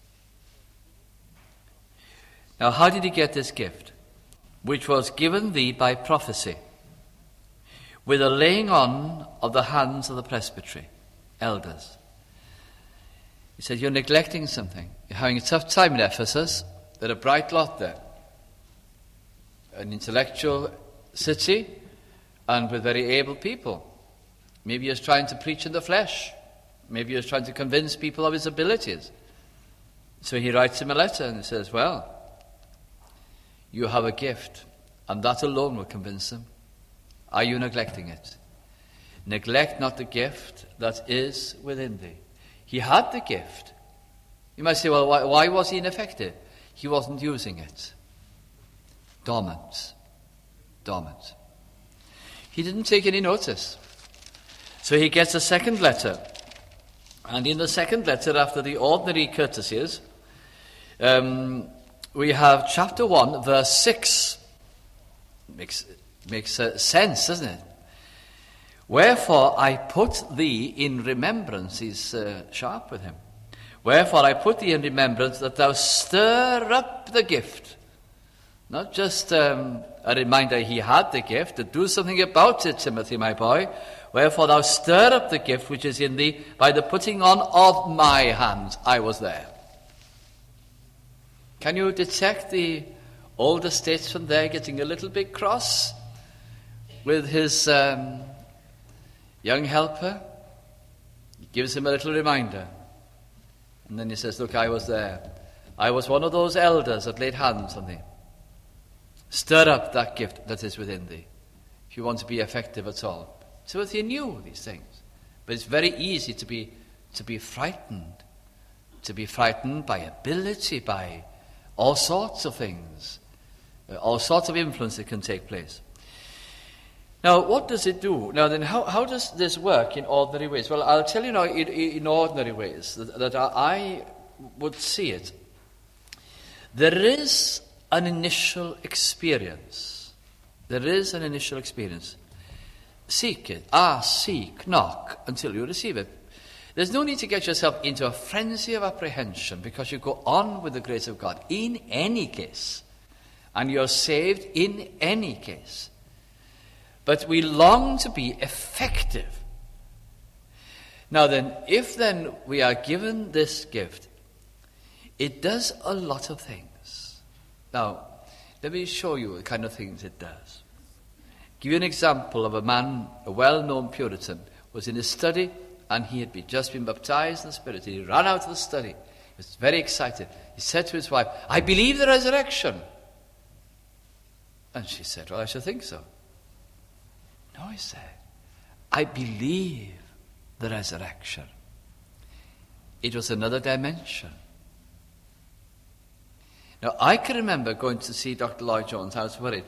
[SPEAKER 1] Now, how did he get this gift? Which was given thee by prophecy, with a laying on of the hands of the presbytery, elders. He said, you're neglecting something. You're having a tough time in Ephesus. They're a bright lot there. An intellectual city, and with very able people. Maybe he was trying to preach in the flesh. Maybe he was trying to convince people of his abilities. So he writes him a letter and he says, well, you have a gift, and that alone will convince them. Are you neglecting it? Neglect not the gift that is within thee. He had the gift. You might say, well, why, why was he ineffective? He wasn't using it. Dormant. Dormant. He didn't take any notice. So he gets a second letter. And in the second letter, after the ordinary courtesies, um, we have chapter one, verse six. Makes, makes uh, sense, doesn't it? Wherefore I put thee in remembrance. He's uh, sharp with him. Wherefore I put thee in remembrance that thou stir up the gift. Not just um, a reminder he had the gift, to do something about it, Timothy, my boy. Wherefore thou stir up the gift which is in thee by the putting on of my hands. I was there. Can you detect the older statesman there getting a little bit cross with his um, young helper? He gives him a little reminder. And then he says, look, I was there. I was one of those elders that laid hands on thee. Stir up that gift that is within thee, if you want to be effective at all. Timothy knew these things. But it's very easy to be to be frightened. To be frightened by ability, by all sorts of things. Uh, all sorts of influence that can take place. Now, what does it do? Now then, how, how does this work in ordinary ways? Well, I'll tell you now in, in ordinary ways that, that I would see it. There is an initial experience. There is an initial experience. Seek it. Ask, seek, knock until you receive it. There's no need to get yourself into a frenzy of apprehension, because you go on with the grace of God in any case. And you're saved in any case. But we long to be effective. Now then, if then we are given this gift, it does a lot of things. Now, let me show you the kind of things it does. Give you an example of a man, a well-known Puritan, was in his study, and he had been, just been baptized in the Spirit. He ran out of the study. He was very excited. He said to his wife, I believe the resurrection. And she said, well, I should think so. No, he said, I believe the resurrection. It was another dimension. Now, I can remember going to see Doctor Lloyd Jones. I was worried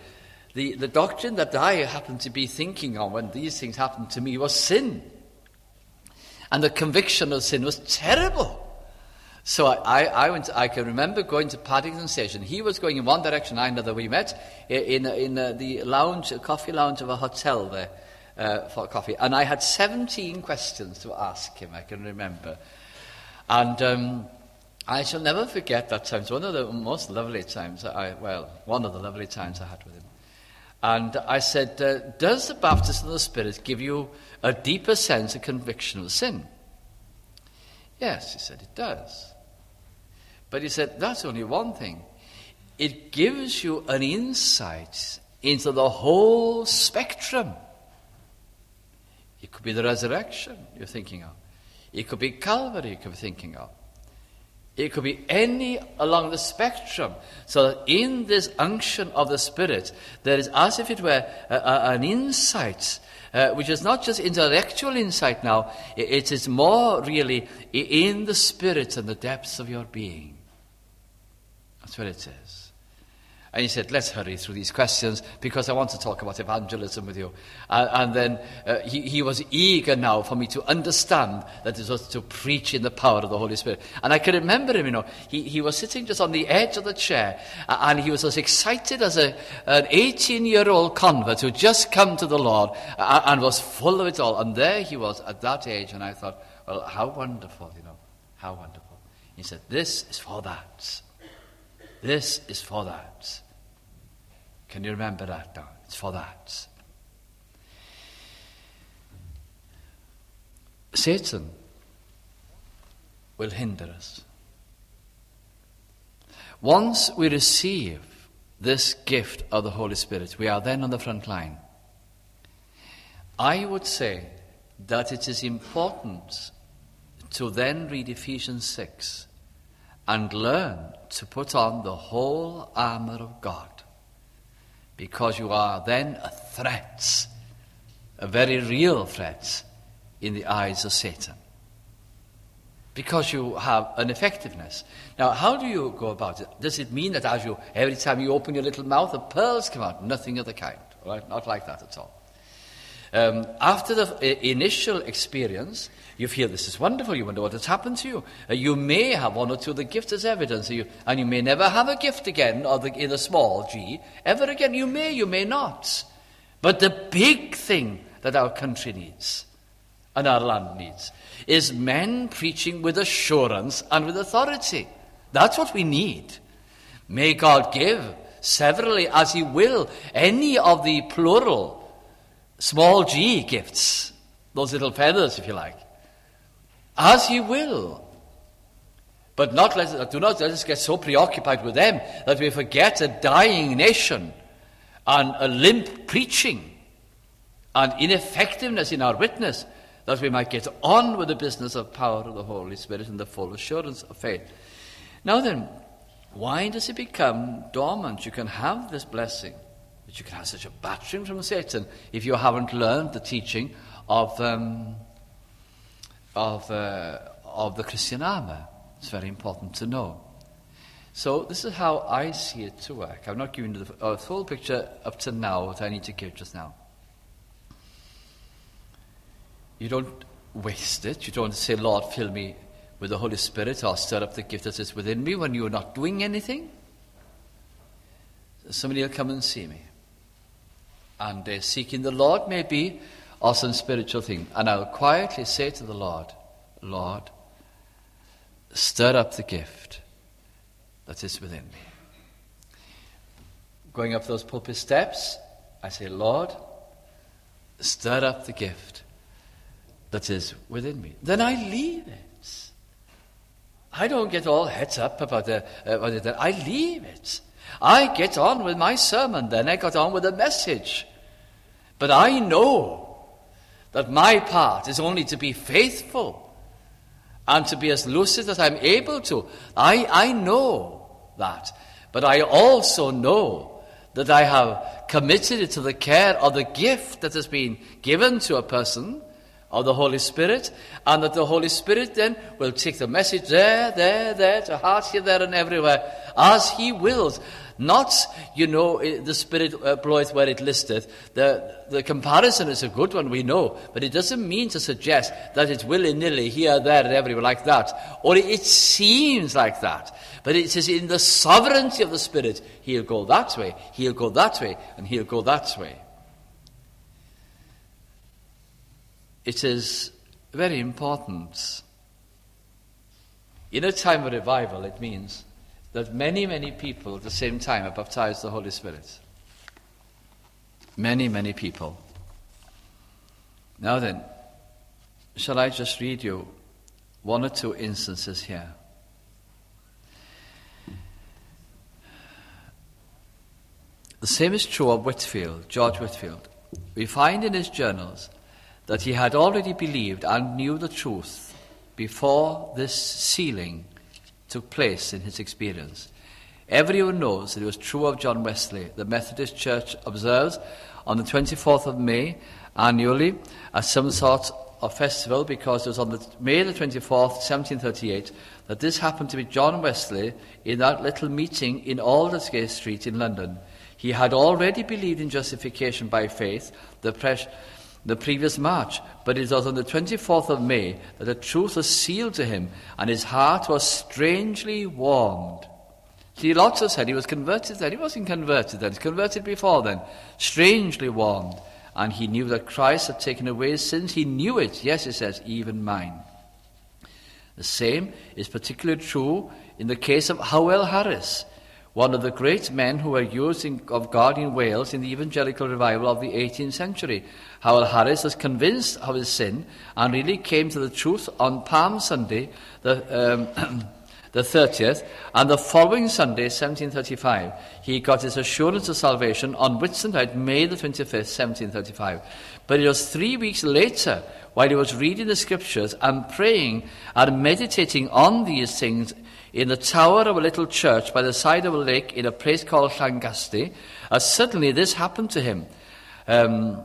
[SPEAKER 1] the, the doctrine that I happened to be thinking of when these things happened to me was sin. And the conviction of sin was terrible. So I, I, I went. I can remember going to Paddington Station. He was going in one direction, I another. We met in, in, in uh, the lounge, coffee lounge of a hotel there uh, for coffee. And I had seventeen questions to ask him, I can remember. And um, I shall never forget that time. It's one of the most lovely times, I, well, one of the lovely times I had with him. And I said, uh, does the baptism of the Spirit give you a deeper sense of conviction of sin? Yes, he said, it does. But he said, that's only one thing. It gives you an insight into the whole spectrum. It could be the resurrection you're thinking of. It could be Calvary you could be thinking of. It could be any along the spectrum. So that in this unction of the Spirit, there is as if it were a, a, an insight, uh, which is not just intellectual insight now, it, it is more really in the Spirit and the depths of your being. That's what it is. And he said, let's hurry through these questions because I want to talk about evangelism with you. Uh, and then uh, he, he was eager now for me to understand that it was to preach in the power of the Holy Spirit. And I can remember him, you know, he, he was sitting just on the edge of the chair uh, and he was as excited as a, an eighteen-year-old convert who just come to the Lord uh, and was full of it all. And there he was at that age and I thought, well, how wonderful, you know, how wonderful. He said, this is for that. This is for that. Can you remember that now? It's for that. Satan will hinder us. Once we receive this gift of the Holy Spirit, we are then on the front line. I would say that it is important to then read Ephesians six and learn to put on the whole armour of God, because you are then a threat, a very real threat in the eyes of Satan, because you have an effectiveness. Now, how do you go about it? Does it mean that as you, every time you open your little mouth, the pearls come out? Nothing of the kind, right? Not like that at all. Um, after the uh, initial experience, you feel this is wonderful, you wonder what has happened to you. Uh, you may have one or two of the gifts as evidence, you, and you may never have a gift again, or the, in a small g, ever again. You may, you may not. But the big thing that our country needs, and our land needs, is men preaching with assurance and with authority. That's what we need. May God give, severally as he will, any of the plural small g gifts, those little feathers, if you like, as he will. But not let, do not let us get so preoccupied with them that we forget a dying nation and a limp preaching and ineffectiveness in our witness, that we might get on with the business of power of the Holy Spirit and the full assurance of faith. Now then, why does it become dormant? You can have this blessing, but you can have such a battering from Satan if you haven't learned the teaching of um, of uh, of the Christian armour. It's very important to know. So this is how I see it to work. I'm not giving you the uh, full picture up to now, what I need to give just now. You don't waste it. You don't say, Lord, fill me with the Holy Spirit, or stir up the gift that is within me, when you're not doing anything. Somebody will come and see me, and they're seeking the Lord, maybe, or some spiritual thing. And I'll quietly say to the Lord, Lord, stir up the gift that is within me. Going up those pulpit steps, I say, Lord, stir up the gift that is within me. Then I leave it. I don't get all het up about the, uh, about it. I leave it. I get on with my sermon, then I got on with the message. But I know that my part is only to be faithful and to be as lucid as I'm able to. I, I know that. But I also know that I have committed it to the care of the gift that has been given to a person, of the Holy Spirit, and that the Holy Spirit then will take the message there, there, there, to heart here, there, and everywhere, as he wills. Not, you know, the Spirit uh, bloweth where it listeth. The, the comparison is a good one, we know, but it doesn't mean to suggest that it's willy-nilly here, there, and everywhere like that. Or it seems like that. But it is in the sovereignty of the Spirit. He'll go that way, he'll go that way, and he'll go that way. It is very important. In a time of revival, it means that many, many people at the same time are baptized with the Holy Spirit. Many, many people. Now then, shall I just read you one or two instances here? The same is true of Whitefield, George Whitefield. We find in his journals that he had already believed and knew the truth before this sealing took place in his experience. Everyone knows that it was true of John Wesley. The Methodist Church observes on the twenty-fourth of May annually as some sort of festival, because it was on the May the twenty-fourth, seventeen thirty-eight, that this happened to be John Wesley in that little meeting in Aldersgate Street in London. He had already believed in justification by faith the, pre- the previous March, but it was on the twenty-fourth of May that the truth was sealed to him, and his heart was strangely warmed. See, Lotso said he was converted then. He wasn't converted then. He was converted before then. Strangely warmed. And he knew that Christ had taken away his sins. He knew it. Yes, he says, even mine. The same is particularly true in the case of Howell Harris, one of the great men who were used in, of God in Wales in the evangelical revival of the eighteenth century. Howell Harris was convinced of his sin and really came to the truth on Palm Sunday, the, um, the thirtieth, and the following Sunday, seventeen thirty-five, he got his assurance of salvation on Whitsuntide, May the twenty-fifth, seventeen thirty-five. But it was three weeks later, while he was reading the scriptures and praying and meditating on these things in the tower of a little church by the side of a lake in a place called Llangasti, as suddenly this happened to him. Um,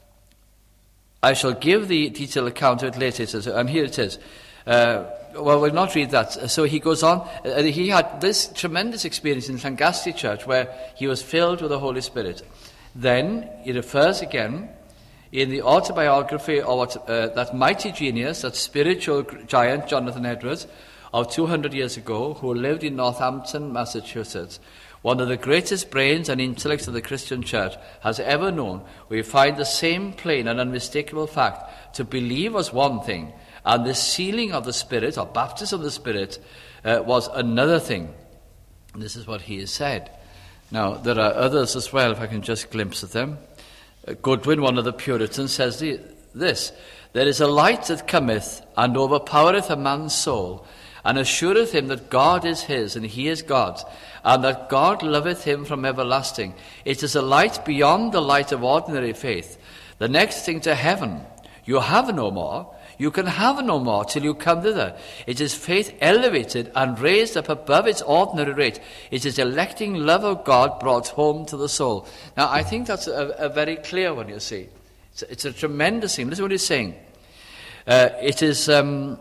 [SPEAKER 1] I shall give the detailed account of it later, it says, and here it is. Uh, well, we'll not read that. So he goes on. Uh, he had this tremendous experience in Llangasti Church where he was filled with the Holy Spirit. Then he refers again in the autobiography of what, uh, that mighty genius, that spiritual giant, Jonathan Edwards, of two hundred years ago, who lived in Northampton, Massachusetts. One of the greatest brains and intellects of the Christian church has ever known. We find the same plain and unmistakable fact. To believe was one thing, and the sealing of the Spirit, or baptism of the Spirit, uh, was another thing. And this is what he has said. Now, there are others as well, if I can just glimpse at them. Uh, Goodwin, one of the Puritans, says the, this, there is a light that cometh and overpowereth a man's soul, and assureth him that God is his, and he is God's, and that God loveth him from everlasting. It is a light beyond the light of ordinary faith. The next thing to heaven, you have no more. You can have no more till you come thither. It is faith elevated and raised up above its ordinary rate. It is electing love of God brought home to the soul. Now, I think that's a, a very clear one, you see. It's a, it's a tremendous thing. Listen to what he's saying. Uh, it is... Um,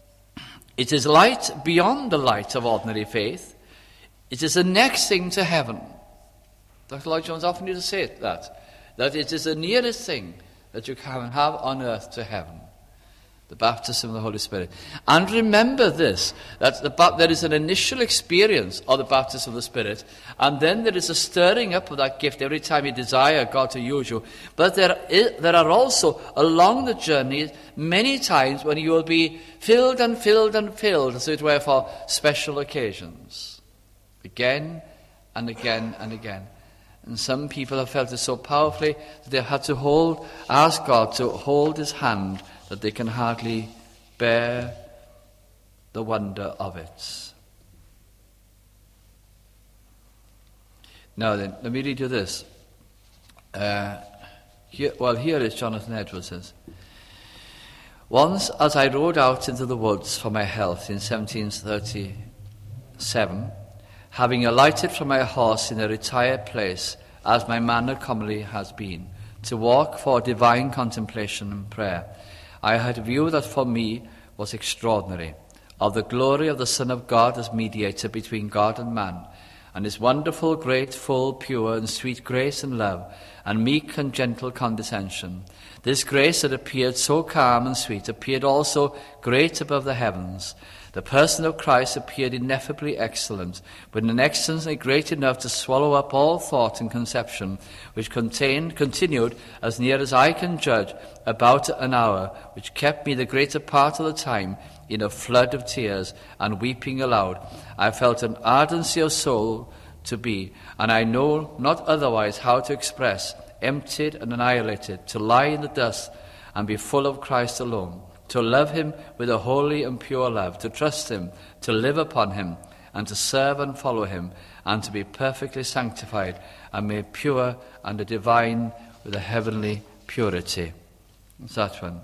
[SPEAKER 1] It is light beyond the light of ordinary faith. It is the next thing to heaven. Doctor Lloyd Jones often used to say that, that it is the nearest thing that you can have on earth to heaven, the baptism of the Holy Spirit. And remember this, that the, there is an initial experience of the baptism of the Spirit, and then there is a stirring up of that gift every time you desire God to use you. But there, is, there are also, along the journey, many times when you will be filled and filled and filled, as it were, for special occasions. Again and again and again. And some people have felt it so powerfully that they had to hold, ask God to hold his hand, that they can hardly bear the wonder of it. Now then, let me read you this. Uh, here, well, here is Jonathan Edwards says, once as I rode out into the woods for my health in seventeen thirty-seven, having alighted from my horse in a retired place, as my manner commonly has been, to walk for divine contemplation and prayer, I had a view that for me was extraordinary, of the glory of the Son of God as mediator between God and man, and his wonderful, great, full, pure, and sweet grace and love, and meek and gentle condescension. This grace that appeared so calm and sweet appeared also great above the heavens. The person of Christ appeared ineffably excellent, with an excellency great enough to swallow up all thought and conception, which contained, continued, as near as I can judge, about an hour, which kept me the greater part of the time in a flood of tears and weeping aloud. I felt an ardency of soul to be, and I know not otherwise how to express, emptied and annihilated, to lie in the dust and be full of Christ alone, to love him with a holy and pure love, to trust him, to live upon him, and to serve and follow him, and to be perfectly sanctified and made pure and divine with a heavenly purity. It's that one.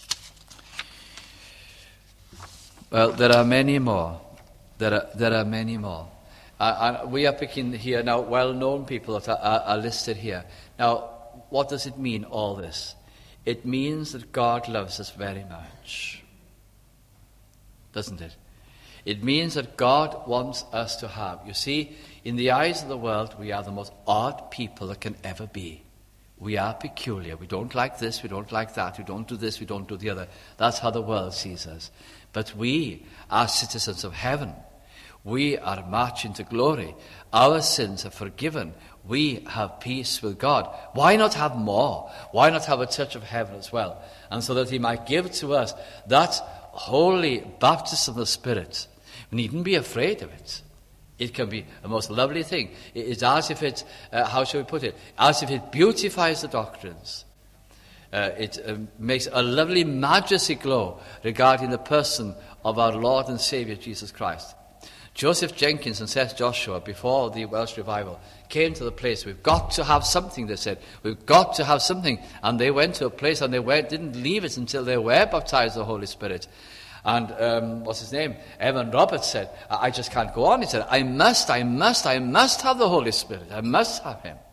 [SPEAKER 1] Well, there are many more. There are, there are many more. Uh, and we are picking here now well-known people that are, are, are listed here. Now, what does it mean, all this? It means that God loves us very much. Doesn't it? It means that God wants us to have. You see, in the eyes of the world, we are the most odd people that can ever be. We are peculiar. We don't like this, we don't like that, we don't do this, we don't do the other. That's how the world sees us. But we are citizens of heaven. We are marching to glory. Our sins are forgiven. We have peace with God. Why not have more? Why not have a touch of heaven as well? And so that he might give to us that holy baptism of the Spirit. We needn't be afraid of it. It can be a most lovely thing. It's as if it, uh, how shall we put it, as if it beautifies the doctrines. Uh, it uh, makes a lovely majesty glow regarding the person of our Lord and Saviour Jesus Christ. Joseph Jenkins and Seth Joshua, before the Welsh revival, came to the place, we've got to have something, they said. We've got to have something. And they went to a place and they went, didn't leave it until they were baptized with the Holy Spirit. And um, what's his name? Evan Roberts said, I just can't go on. He said, I must, I must, I must have the Holy Spirit. I must have him.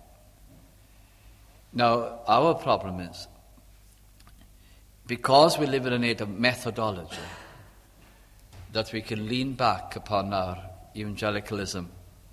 [SPEAKER 1] Now, our problem is, because we live in an age of methodology, that we can lean back upon our evangelicalism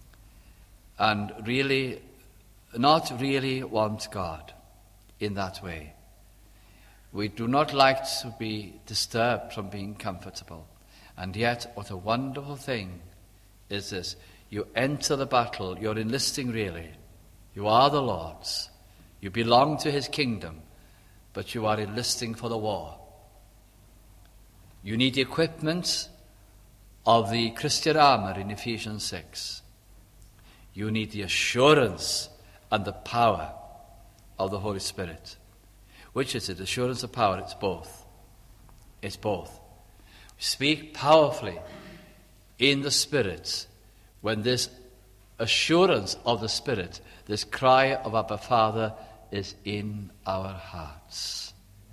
[SPEAKER 1] and really, not really want God in that way. We do not like to be disturbed from being comfortable. And yet, what a wonderful thing is this. You enter the battle, you're enlisting really. You are the Lord's. You belong to his kingdom, but you are enlisting for the war. You need the equipment of the Christian armor in Ephesians six. You need the assurance and the power of the Holy Spirit. Which is it? Assurance or power? It's both. It's both. We speak powerfully in the Spirit when this assurance of the Spirit, this cry of Abba Father, is in our hearts.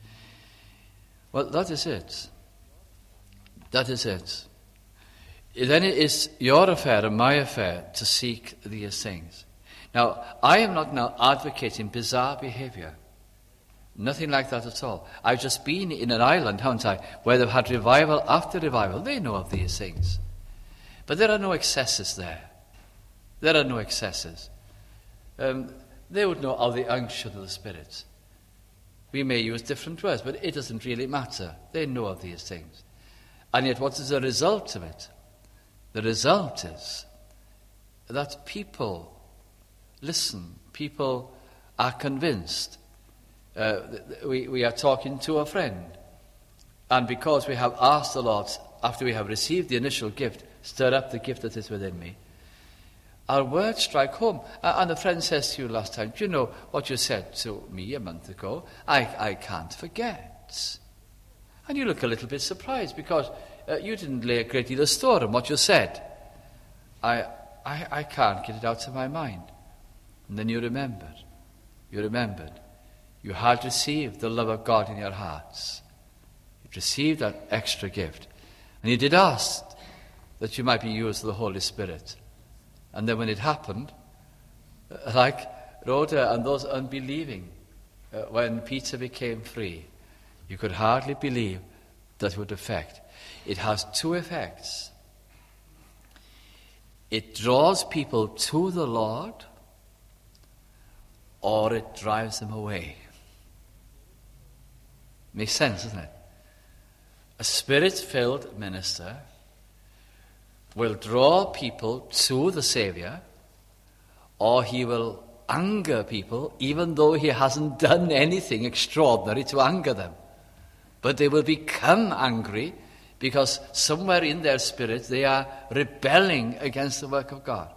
[SPEAKER 1] Well, that is it. That is it. Then it is your affair and my affair to seek these things. Now, I am not now advocating bizarre behavior. Nothing like that at all. I've just been in an island, haven't I, where they've had revival after revival. They know of these things. But there are no excesses there. There are no excesses. Um, they would know of the unction of the Spirit. We may use different words, but it doesn't really matter. They know of these things. And yet, what is the result of it? The result is that people listen. People are convinced. Uh, we, we are talking to a friend. And because we have asked the Lord, after we have received the initial gift, stir up the gift that is within me, our words strike home. Uh, and the friend says to you last time, do you know what you said to me a month ago? I, I can't forget. And you look a little bit surprised because uh, you didn't lay a great deal of store on what you said. I, I, I can't get it out of my mind. And then you remembered. You remembered. You had received the love of God in your hearts. You'd received that extra gift. And you did ask that you might be used of the Holy Spirit. And then when it happened, like Rhoda and those unbelieving, uh, when Peter became free, you could hardly believe that would affect. It has two effects. it draws people to the Lord or it drives them away. Makes sense, doesn't it? A Spirit-filled minister will draw people to the Saviour, or he will anger people even though he hasn't done anything extraordinary to anger them. But they will become angry because somewhere in their spirit they are rebelling against the work of God.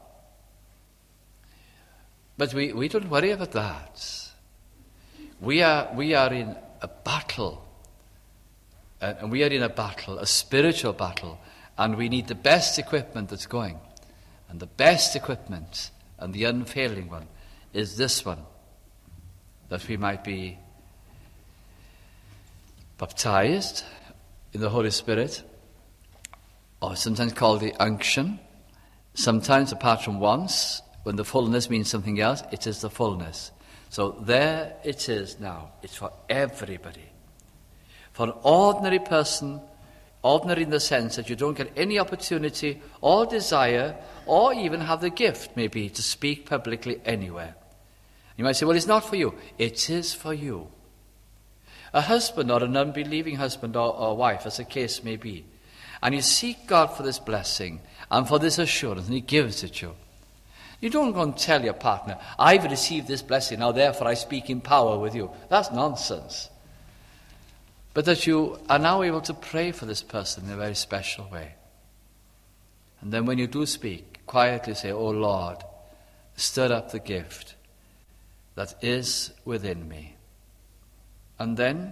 [SPEAKER 1] But we, we don't worry about that. We are, we are in a battle. Uh, and we are in a battle, a spiritual battle. And we need the best equipment that's going. And the best equipment, and the unfailing one, is this one. That we might be baptized in the Holy Spirit, or sometimes called the unction. Sometimes, apart from once, when the fullness means something else, it is the fullness. So there it is now. It's for everybody. For an ordinary person, ordinary in the sense that you don't get any opportunity or desire or even have the gift, maybe, to speak publicly anywhere. You might say, well, it's not for you. It is for you. A husband or an unbelieving husband or, or wife, as the case may be, and you seek God for this blessing and for this assurance, and he gives it you. You don't go and tell your partner, I've received this blessing, now therefore I speak in power with you. That's nonsense. But that you are now able to pray for this person in a very special way. And then when you do speak, quietly say, oh Lord, stir up the gift that is within me. And then,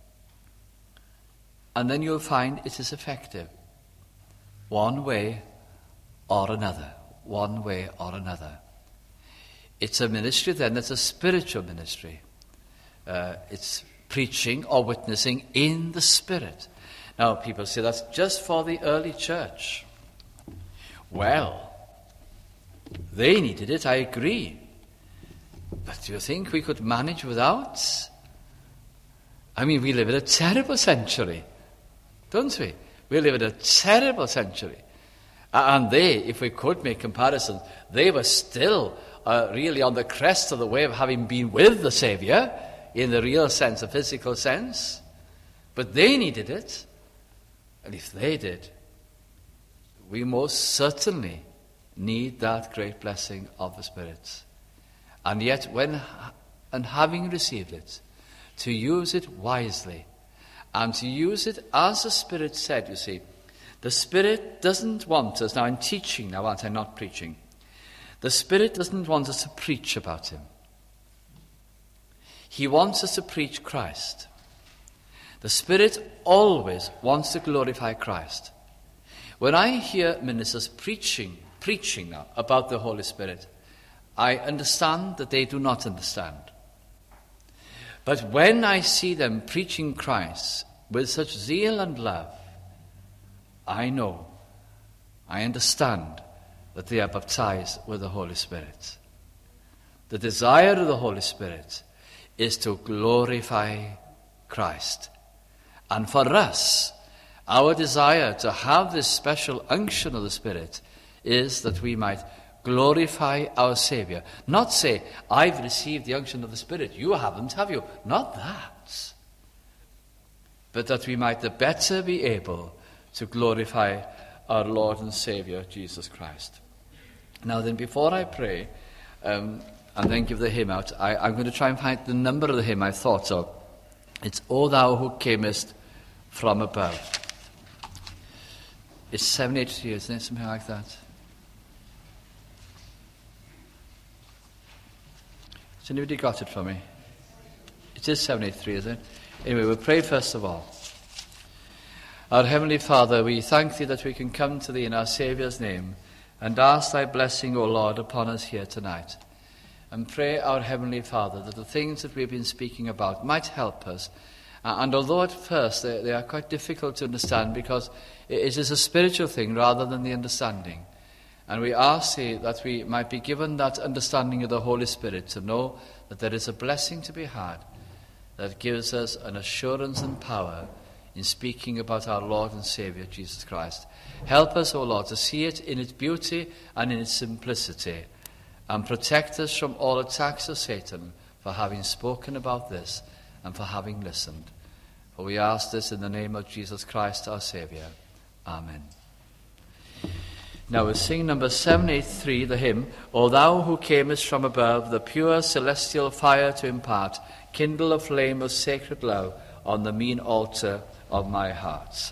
[SPEAKER 1] and then you'll find it is effective. One way or another. One way or another. It's a ministry then that's a spiritual ministry. Uh, it's preaching or witnessing in the Spirit. Now people say that's just for the early church. Well, they needed it, I agree. But do you think we could manage without? I mean, we live in a terrible century, don't we? We live in a terrible century. And they, if we could make comparisons, they were still uh, really on the crest of the wave of having been with the Saviour, in the real sense, the physical sense. But they needed it. And if they did, we most certainly need that great blessing of the Spirit. And yet, when and having received it, to use it wisely, and to use it as the Spirit said, you see. The Spirit doesn't want us, now I'm teaching now, aren't I, not preaching. The Spirit doesn't want us to preach about him. He wants us to preach Christ. The Spirit always wants to glorify Christ. When I hear ministers preaching, preaching now about the Holy Spirit, I understand that they do not understand. But when I see them preaching Christ with such zeal and love, I know, I understand that they are baptized with the Holy Spirit. The desire of the Holy Spirit is to glorify Christ. And for us, our desire to have this special unction of the Spirit is that we might glorify our Saviour. Not say, I've received the unction of the Spirit. You haven't, have you? Not that. But that we might the better be able to glorify our Lord and Saviour, Jesus Christ. Now then, before I pray, um, and then give the hymn out, I, I'm going to try and find the number of the hymn I thought of. It's O Thou Who Camest from Above. It's seven eighty-three, isn't it? Something like that. Has anybody got it for me? It is seven eighty-three, isn't it? Anyway, we'll pray first of all. Our Heavenly Father, we thank Thee that we can come to Thee in our Saviour's name and ask Thy blessing, O Lord, upon us here tonight. And pray, our Heavenly Father, that the things that we've been speaking about might help us. Uh, and although at first they, they are quite difficult to understand because it is a spiritual thing rather than the understanding. And we ask Thee that we might be given that understanding of the Holy Spirit to know that there is a blessing to be had that gives us an assurance and power in speaking about our Lord and Saviour, Jesus Christ. Help us, O Lord, to see it in its beauty and in its simplicity, and protect us from all attacks of Satan for having spoken about this and for having listened. For we ask this in the name of Jesus Christ, our Saviour. Amen. Now we'll sing number seven eighty-three, the hymn, O thou who camest from above, the pure celestial fire to impart, kindle a flame of sacred love on the mean altar of my heart.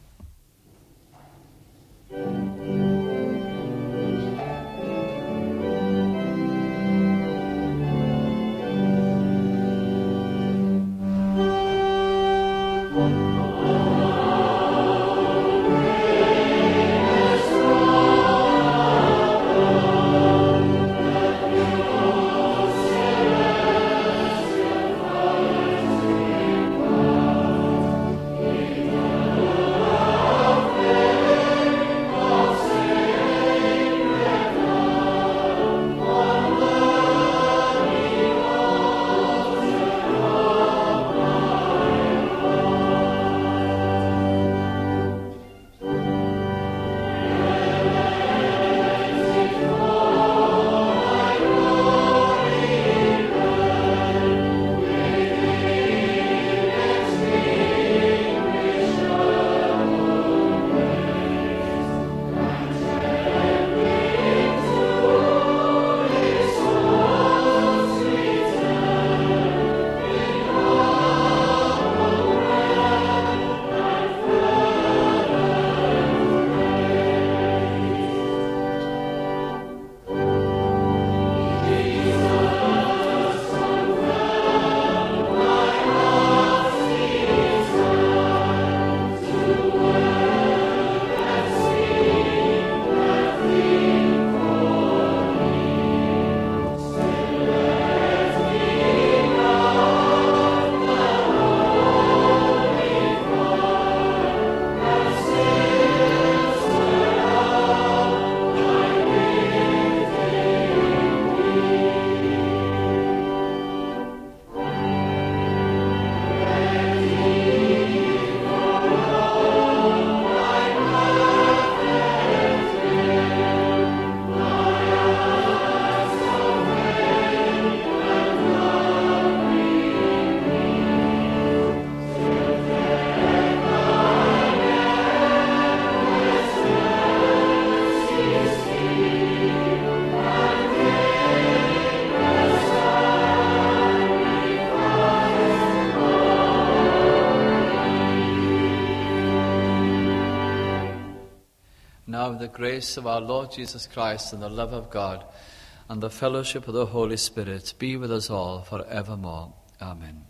[SPEAKER 1] Now the grace of our Lord Jesus Christ and the love of God and the fellowship of the Holy Spirit be with us all for evermore. Amen.